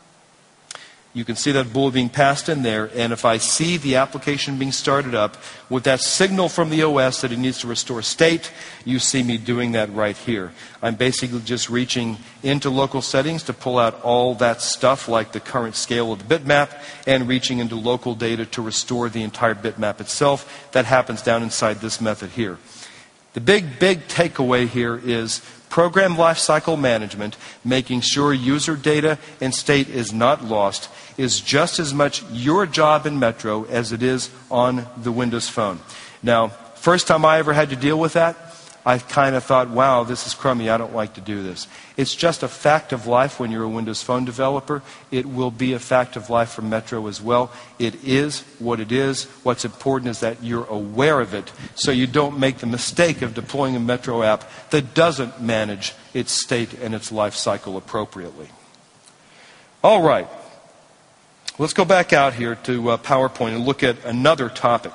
you can see that bool being passed in there, and if I see the application being started up with that signal from the O S that it needs to restore state, you see me doing that right here. I'm basically just reaching into local settings to pull out all that stuff like the current scale of the bitmap and reaching into local data to restore the entire bitmap itself. That happens down inside this method here. The big, big takeaway here is program lifecycle management, making sure user data and state is not lost, is just as much your job in Metro as it is on the Windows Phone. Now, first time I ever had to deal with that, I kind of thought, wow, this is crummy, I don't like to do this. It's just a fact of life when you're a Windows Phone developer. It will be a fact of life for Metro as well. It is what it is. What's important is that you're aware of it so you don't make the mistake of deploying a Metro app that doesn't manage its state and its life cycle appropriately. All right. Let's go back out here to uh, PowerPoint and look at another topic.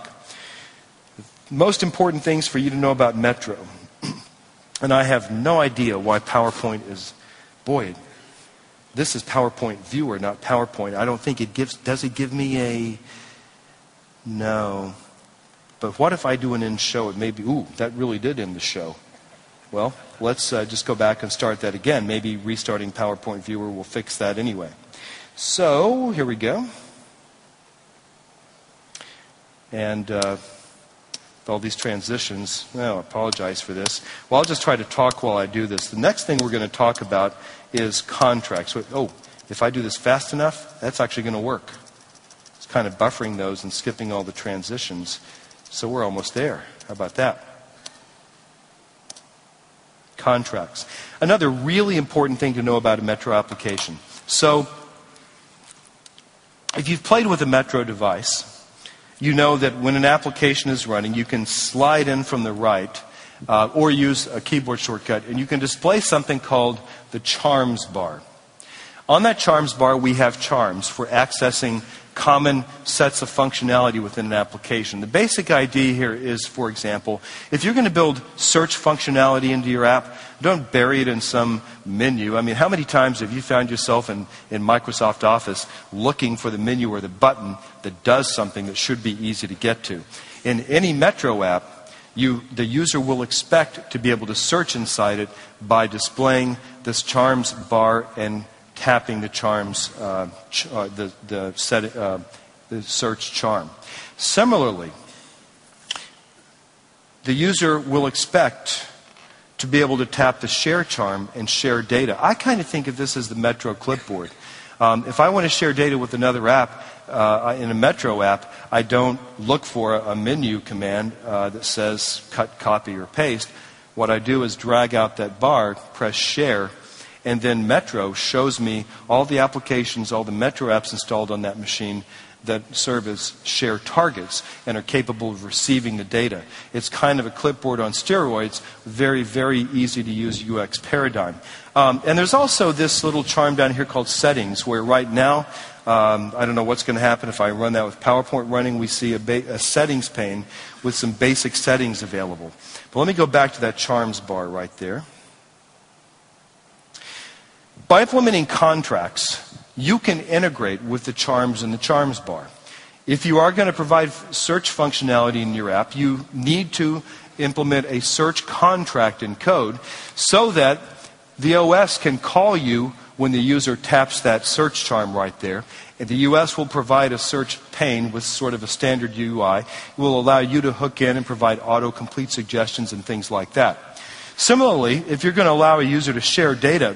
Most important things for you to know about Metro. And I have no idea why PowerPoint is, boy, this is PowerPoint Viewer, not PowerPoint. I don't think it gives, does it give me a, no. But what if I do an end show? It may be, ooh, that really did end the show. Well, let's uh, just go back and start that again. Maybe restarting PowerPoint Viewer will fix that anyway. So, here we go. And uh, all these transitions, well, I apologize for this. Well, I'll just try to talk while I do this. The next thing we're going to talk about is contracts. Oh, if I do this fast enough, that's actually going to work. It's kind of buffering those and skipping all the transitions. So we're almost there. How about that? Contracts. Another really important thing to know about a Metro application. So, if you've played with a Metro device, you know that when an application is running, you can slide in from the right uh, or use a keyboard shortcut, and you can display something called the charms bar. On that charms bar, we have charms for accessing common sets of functionality within an application. The basic idea here is, for example, if you're going to build search functionality into your app, don't bury it in some menu. I mean, how many times have you found yourself in, in Microsoft Office looking for the menu or the button that does something that should be easy to get to? In any Metro app, you, the user will expect to be able to search inside it by displaying this charms bar and tapping the charms, uh, ch- uh, the, the, set, uh, the search charm. Similarly, the user will expect to be able to tap the share charm and share data. I kind of think of this as the Metro clipboard. Um, if I want to share data with another app, uh, in a Metro app, I don't look for a, a menu command uh, that says cut, copy, or paste. What I do is drag out that bar, press share, And then Metro shows me all the applications, all the Metro apps installed on that machine that serve as share targets and are capable of receiving the data. It's kind of a clipboard on steroids, very, very easy to use U X paradigm. Um, and there's also this little charm down here called settings, where right now, um, I don't know what's going to happen if I run that with PowerPoint running. We see a, ba- a settings pane with some basic settings available. But let me go back to that charms bar right there. By implementing contracts, you can integrate with the charms in the charms bar. If you are going to provide search functionality in your app, you need to implement a search contract in code so that the O S can call you when the user taps that search charm right there. And the U S will provide a search pane with sort of a standard U I. It will allow you to hook in and provide autocomplete suggestions and things like that. Similarly, if you're going to allow a user to share data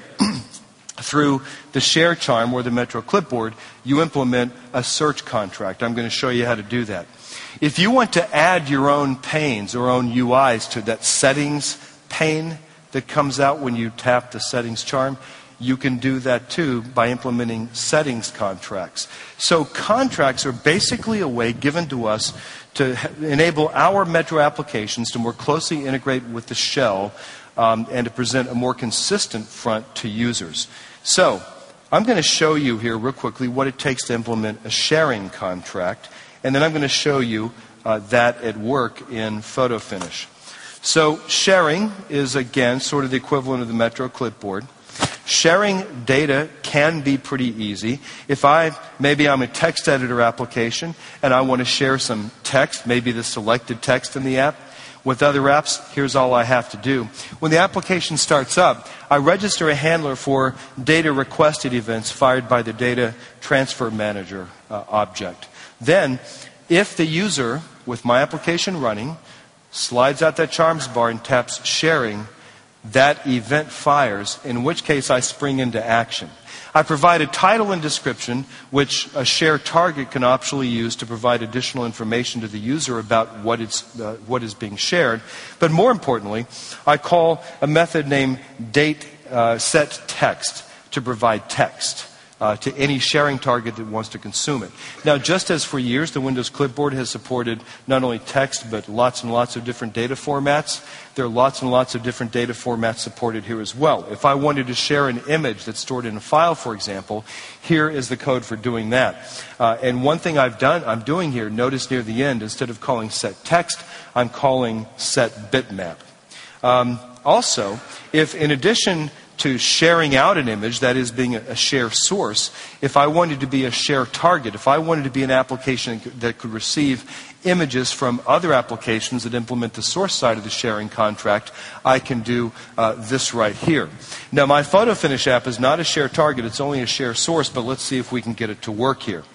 through the share charm or the Metro clipboard, you implement a search contract. I'm going to show you how to do that. If you want to add your own panes or own U Is to that settings pane that comes out when you tap the settings charm, you can do that too by implementing settings contracts. So contracts are basically a way given to us to enable our Metro applications to more closely integrate with the shell Um, and to present a more consistent front to users. So, I'm going to show you here real quickly what it takes to implement a sharing contract, and then I'm going to show you uh, that at work in PhotoFinish. So, sharing is, again, sort of the equivalent of the Metro clipboard. Sharing data can be pretty easy. If I, maybe I'm a text editor application, and I want to share some text, maybe the selected text in the app, with other apps, here's all I have to do. When the application starts up, I register a handler for data requested events fired by the data transfer manager uh, object. Then, if the user, with my application running, slides out that charms bar and taps sharing, that event fires, in which case I spring into action. I provide a title and description, which a share target can optionally use to provide additional information to the user about what, it's, uh, what is being shared. But more importantly, I call a method named date uh, set text to provide text uh, to any sharing target that wants to consume it. Now, just as for years the Windows Clipboard has supported not only text but lots and lots of different data formats, there are lots and lots of different data formats supported here as well. If I wanted to share an image that's stored in a file, for example, here is the code for doing that. Uh, and one thing I've done, I'm doing here, notice near the end, instead of calling set text, I'm calling set bitmap. Um, also, if in addition to sharing out an image, that is being a share source, if I wanted to be a share target, if I wanted to be an application that could receive images from other applications that implement the source side of the sharing contract, I can do uh, this right here. Now, my PhotoFinish app is not a share target, it's only a share source, but let's see if we can get it to work here.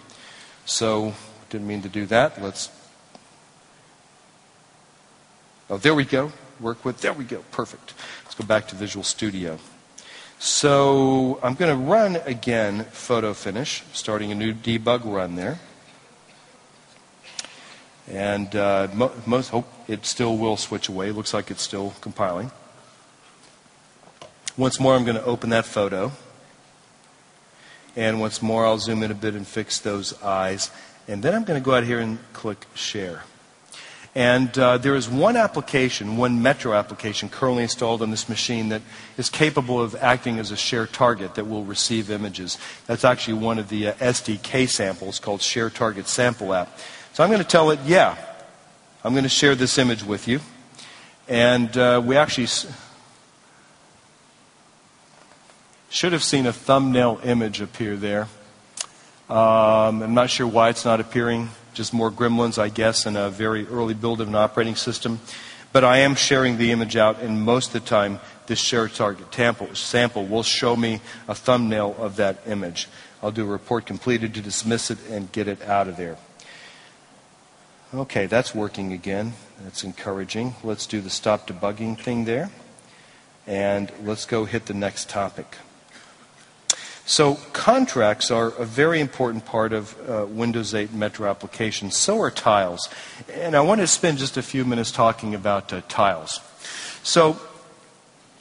So, didn't mean to do that. Let's, oh, there we go. Work with, there we go, perfect. Let's go back to Visual Studio. So I'm going to run again PhotoFinish, starting a new debug run there. And uh, mo most hope it still will switch away. It looks like it's still compiling. Once more, I'm going to open that photo. And once more, I'll zoom in a bit and fix those eyes. And then I'm going to go out here and click Share. And uh, there is one application, one Metro application currently installed on this machine that is capable of acting as a share target that will receive images. That's actually one of the uh, S D K samples called Share Target Sample App. So I'm going to tell it, yeah, I'm going to share this image with you. And uh, we actually s should have seen a thumbnail image appear there. Um, I'm not sure why it's not appearing. Just more gremlins, I guess, in a very early build of an operating system. But I am sharing the image out, and most of the time, this share target sample will show me a thumbnail of that image. I'll do a report completed to dismiss it and get it out of there. Okay, that's working again. That's encouraging. Let's do the stop debugging thing there. And let's go hit the next topic. So contracts are a very important part of uh, Windows eight Metro applications. So are tiles. And I want to spend just a few minutes talking about uh, tiles. So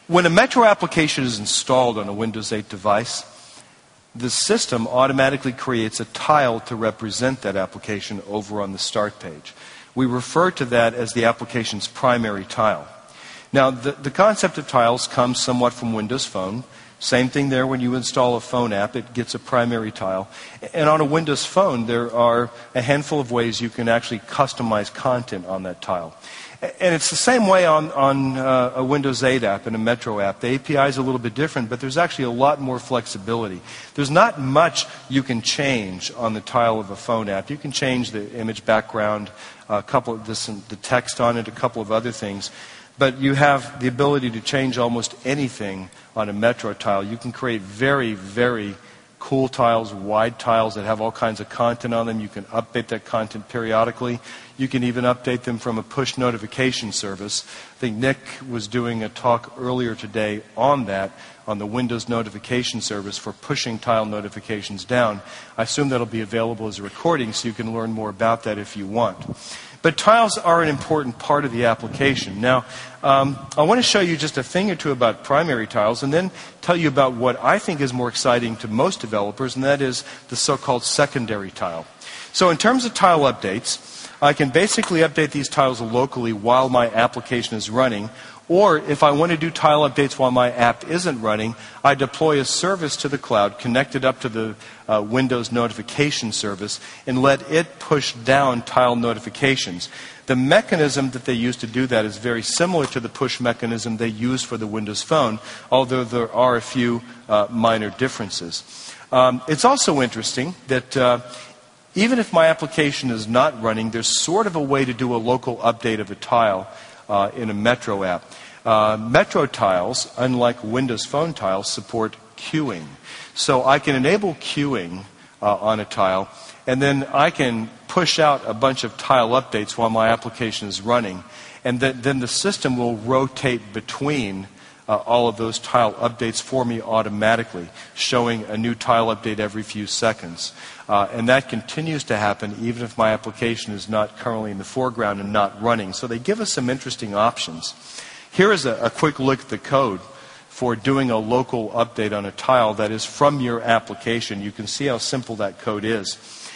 When a Metro application is installed on a Windows eight device, the system automatically creates a tile to represent that application over on the start page. We refer to that as the application's primary tile. Now, the, the concept of tiles comes somewhat from Windows Phone. Same thing there when you install a phone app, it gets a primary tile. And on a Windows Phone, there are a handful of ways you can actually customize content on that tile. And it's the same way on, on uh, a Windows eight app and a Metro app. The A P I is a little bit different, but there's actually a lot more flexibility. There's not much you can change on the tile of a phone app. You can change the image background, a couple of this, the text on it, a couple of other things. But you have the ability to change almost anything on a Metro tile. You can create very, very cool tiles, wide tiles that have all kinds of content on them. You can update that content periodically. You can even update them from a push notification service. I think Nick was doing a talk earlier today on that, on the Windows notification service for pushing tile notifications down. I assume that'll be available as a recording, so you can learn more about that if you want. But tiles are an important part of the application. Now, um, I want to show you just a thing or two about primary tiles and then tell you about what I think is more exciting to most developers, and that is the so-called secondary tile. So in terms of tile updates, I can basically update these tiles locally while my application is running. Or if I want to do tile updates while my app isn't running, I deploy a service to the cloud connected up to the uh, Windows notification service and let it push down tile notifications. The mechanism that they use to do that is very similar to the push mechanism they use for the Windows Phone, although there are a few uh, minor differences. Um, it's also interesting that uh, even if my application is not running, there's sort of a way to do a local update of a tile Uh, in a Metro app. Uh, Metro tiles, unlike Windows Phone tiles, support queuing. So I can enable queuing uh, on a tile, and then I can push out a bunch of tile updates while my application is running, and th- then the system will rotate between uh, all of those tile updates for me automatically, showing a new tile update every few seconds. Uh, and that continues to happen even if my application is not currently in the foreground and not running. So they give us some interesting options. Here is a, a quick look at the code for doing a local update on a tile that is from your application. You can see how simple that code is.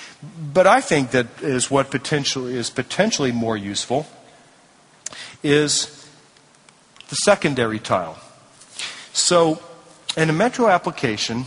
But I think that is what potentially is potentially more useful is the secondary tile. So in a Metro application,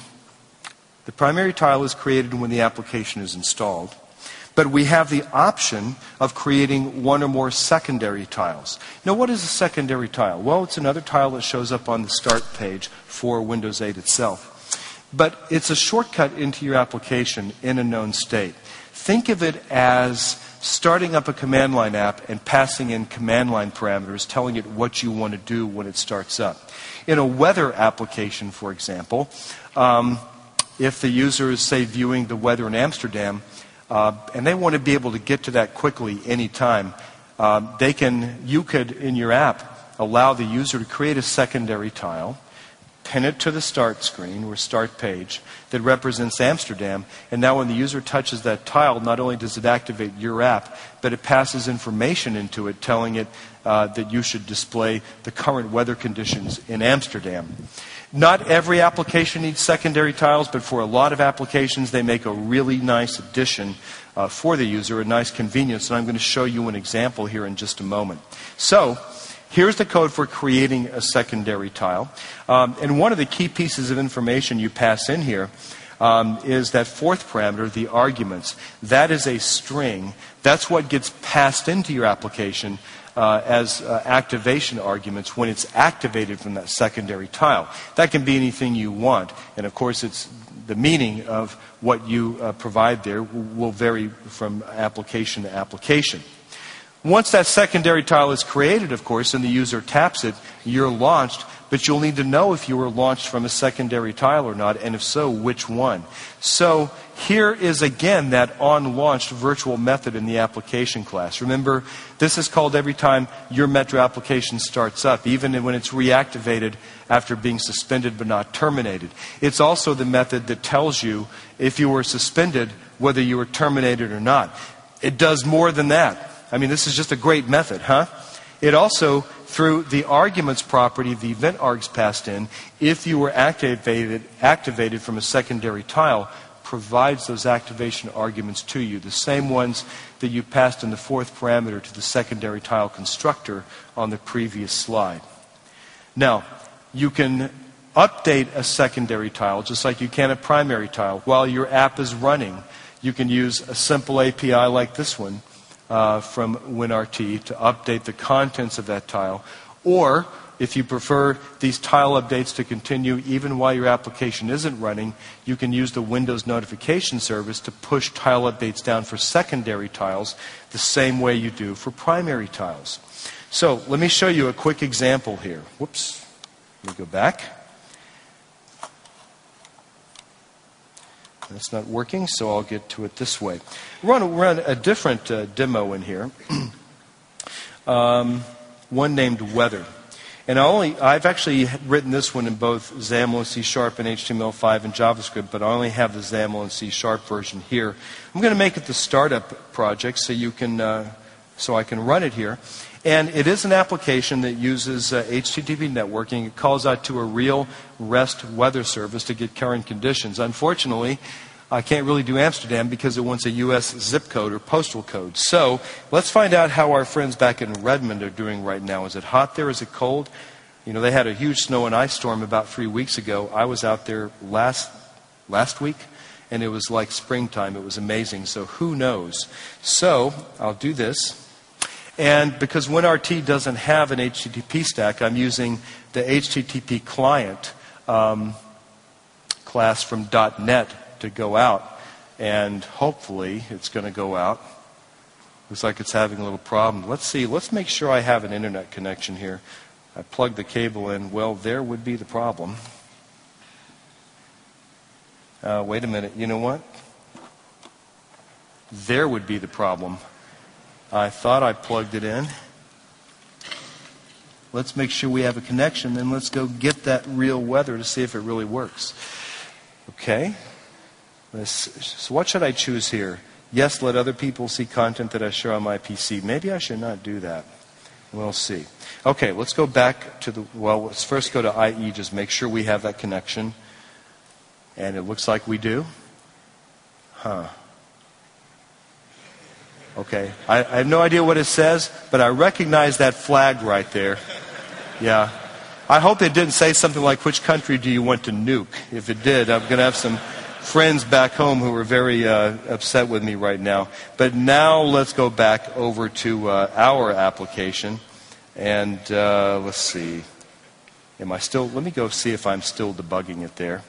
the primary tile is created when the application is installed, but we have the option of creating one or more secondary tiles. Now, what is a secondary tile? Well, it's another tile that shows up on the start page for Windows eight itself. But it's a shortcut into your application in a known state. Think of it as starting up a command line app and passing in command line parameters, telling it what you want to do when it starts up. In a weather application, for example, um, if the user is, say, viewing the weather in Amsterdam, uh, and they want to be able to get to that quickly anytime, uh, they can, you could, in your app, allow the user to create a secondary tile, pin it to the start screen or start page that represents Amsterdam, and now when the user touches that tile, not only does it activate your app, but it passes information into it telling it uh, that you should display the current weather conditions in Amsterdam. Not every application needs secondary tiles, but for a lot of applications, they make a really nice addition uh, for the user, a nice convenience, and I'm going to show you an example here in just a moment. So, here's the code for creating a secondary tile. Um, and one of the key pieces of information you pass in here um, is that fourth parameter, the arguments. That is a string. That's what gets passed into your application uh, as uh, activation arguments when it's activated from that secondary tile. That can be anything you want. And of course, it's the meaning of what you uh, provide there will vary from application to application. Once that secondary tile is created, of course, and the user taps it, you're launched, but you'll need to know if you were launched from a secondary tile or not, and if so, which one. So here is again that on-launched virtual method in the application class. Remember, this is called every time your Metro application starts up, even when it's reactivated after being suspended but not terminated. It's also the method that tells you if you were suspended, whether you were terminated or not. It does more than that. I mean, this is just a great method, huh? it also, through the arguments property the event args passed in, if you were activated, activated from a secondary tile, provides those activation arguments to you, the same ones that you passed in the fourth parameter to the secondary tile constructor on the previous slide. Now, you can update a secondary tile just like you can a primary tile. While your app is running, you can use a simple A P I like this one uh, from WinRT to update the contents of that tile. Or, if you prefer these tile updates to continue even while your application isn't running, you can use the Windows notification service to push tile updates down for secondary tiles the same way you do for primary tiles. So, let me show you a quick example here. Whoops. Let me go back. That's not working, so I'll get to it this way. We're going to run a different uh, demo in here, um, one named Weather. And I only, I've actually written this one in both XAML and C Sharp and H T M L five and JavaScript, but I only have the XAML and C Sharp version here. I'm going to make it the startup project so you can, uh, so I can run it here. And it is an application that uses uh, H T T P networking. It calls out to a real REST weather service to get current conditions. Unfortunately, I can't really do Amsterdam because it wants a U S zip code or postal code. So let's find out how our friends back in Redmond are doing right now. Is it hot there? Is it cold? You know, they had a huge snow and ice storm about three weeks ago. I was out there last last week, and it was like springtime. It was amazing. So who knows? So I'll do this. And because WinRT doesn't have an H T T P stack, I'm using the H T T P client um, class from .NET to go out, and hopefully it's going to go out. Looks like it's having a little problem. Let's see. Let's make sure I have an internet connection here. I plugged the cable in. Well, there would be the problem. Uh, wait a minute. You know what? There would be the problem. I thought I plugged it in. Let's make sure we have a connection, then let's go get that real weather to see if it really works. Okay. So what should I choose here? Yes, let other people see content that I share on my P C. Maybe I should not do that. We'll see. Okay, let's go back to the, well, let's first go to I E, just make sure we have that connection. And it looks like we do. Huh. Okay, I, I have no idea what it says, but I recognize that flag right there. Yeah. I hope it didn't say something like, which country do you want to nuke? If it did, I'm going to have some friends back home who are very uh, upset with me right now. But now let's go back over to uh, our application. And uh, let's see. Am I still, let me go see if I'm still debugging it there.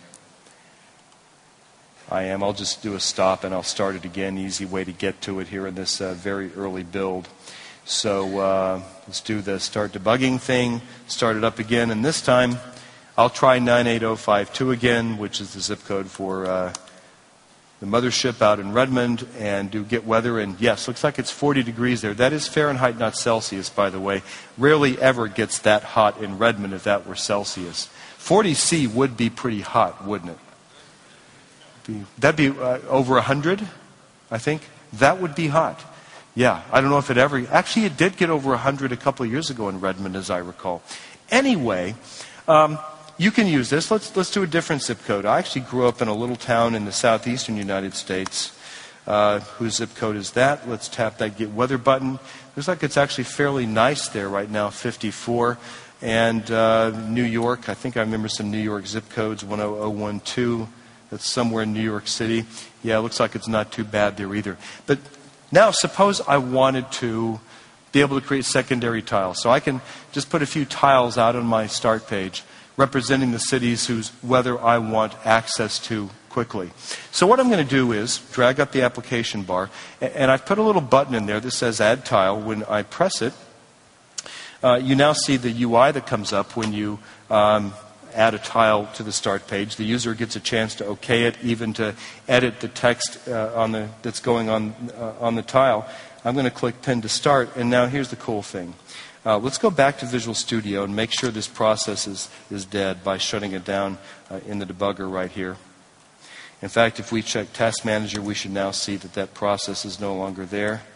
I am. I'll just do a stop and I'll start it again. Easy way to get to it here in this uh, very early build. So uh, let's do the start debugging thing. Start it up again. And this time I'll try nine eight zero five two again, which is the zip code for uh, the mothership out in Redmond, and do get weather. And yes, looks like it's forty degrees there. That is Fahrenheit, not Celsius, by the way. Rarely ever gets that hot in Redmond if that were Celsius. forty C would be pretty hot, wouldn't it? Be, that'd be uh, over one hundred, I think. That would be hot. Yeah, I don't know if it ever... Actually, it did get over one hundred a couple of years ago in Redmond, as I recall. Anyway, um, you can use this. Let's, let's do a different zip code. I actually grew up in a little town in the southeastern United States. Uh, whose zip code is that? Let's tap that Get Weather button. Looks like it's actually fairly nice there right now, fifty-four. And uh, New York, I think I remember some New York zip codes, one oh oh one two. That's somewhere in New York City. Yeah, it looks like it's not too bad there either. But now, suppose I wanted to be able to create secondary tiles. So I can just put a few tiles out on my start page representing the cities whose weather I want access to quickly. So what I'm going to do is drag up the application bar, and I've put a little button in there that says Add Tile. When I press it, uh, you now see the U I that comes up when you um, add a tile to the start page. The user gets a chance to OK it, even to edit the text uh, on the, that's going on, uh, on the tile. I'm going to click Pin to Start, and now here's the cool thing. Uh, let's go back to Visual Studio and make sure this process is, is dead by shutting it down uh, in the debugger right here. In fact, if we check Task Manager, we should now see that that process is no longer there.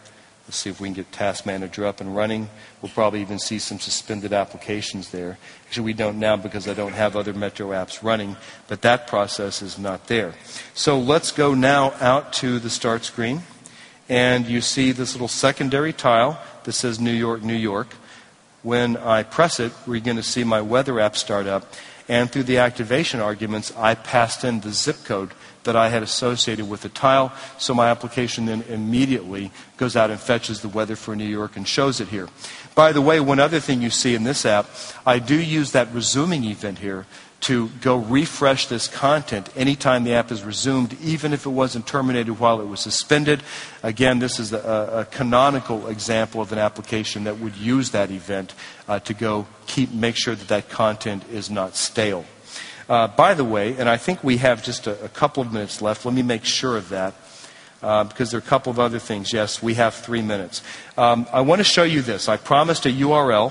Let's see if we can get Task Manager up and running. We'll probably even see some suspended applications there. Actually, we don't now because I don't have other Metro apps running, but that process is not there. So let's go now out to the start screen. And you see this little secondary tile that says New York, New York. When I press it, we're going to see my weather app start up. And through the activation arguments, I passed in the zip code that I had associated with the tile. So my application then immediately goes out and fetches the weather for New York and shows it here. By the way, one other thing you see in this app, I do use that resuming event here to go refresh this content anytime the app is resumed, even if it wasn't terminated while it was suspended. Again, this is a, a canonical example of an application that would use that event uh, to go keep make sure that that content is not stale. Uh, by the way, and I think we have just a, a couple of minutes left. Let me make sure of that. Uh, because there are a couple of other things. Yes, we have three minutes. Um, I want to show you this. I promised a U R L.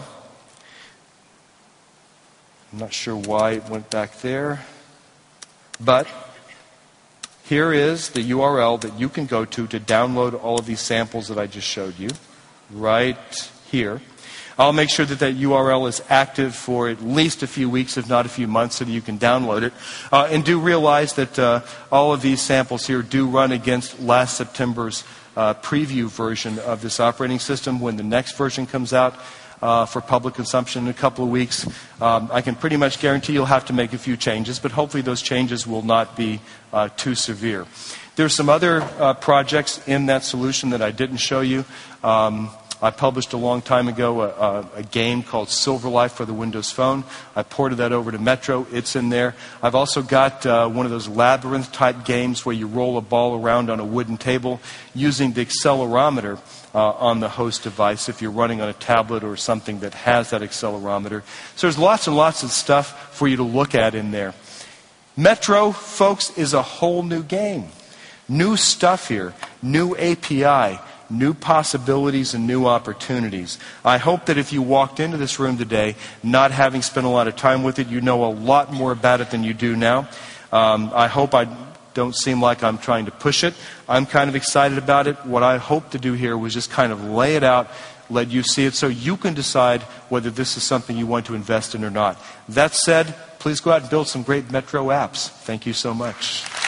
I'm not sure why it went back there. But here is the U R L that you can go to to download all of these samples that I just showed you. Right here. I'll make sure that that U R L is active for at least a few weeks, if not a few months, so that you can download it. Uh, and do realize that uh, all of these samples here do run against last September's uh, preview version of this operating system. When the next version comes out uh, for public consumption in a couple of weeks, um, I can pretty much guarantee you'll have to make a few changes, but hopefully those changes will not be uh, too severe. There's some other uh, projects in that solution that I didn't show you. Um, I published a long time ago a, a, a game called Silver Life for the Windows Phone. I ported that over to Metro. It's in there. I've also got uh, one of those labyrinth-type games where you roll a ball around on a wooden table using the accelerometer uh, on the host device if you're running on a tablet or something that has that accelerometer. So there's lots and lots of stuff for you to look at in there. Metro, folks, is a whole new game. New stuff here. New A P I. New possibilities and new opportunities. I hope that if you walked into this room today, not having spent a lot of time with it, you know a lot more about it than you do now. Um, I hope I don't seem like I'm trying to push it. I'm kind of excited about it. What I hope to do here was just kind of lay it out, let you see it so you can decide whether this is something you want to invest in or not. That said, please go out and build some great Metro apps. Thank you so much.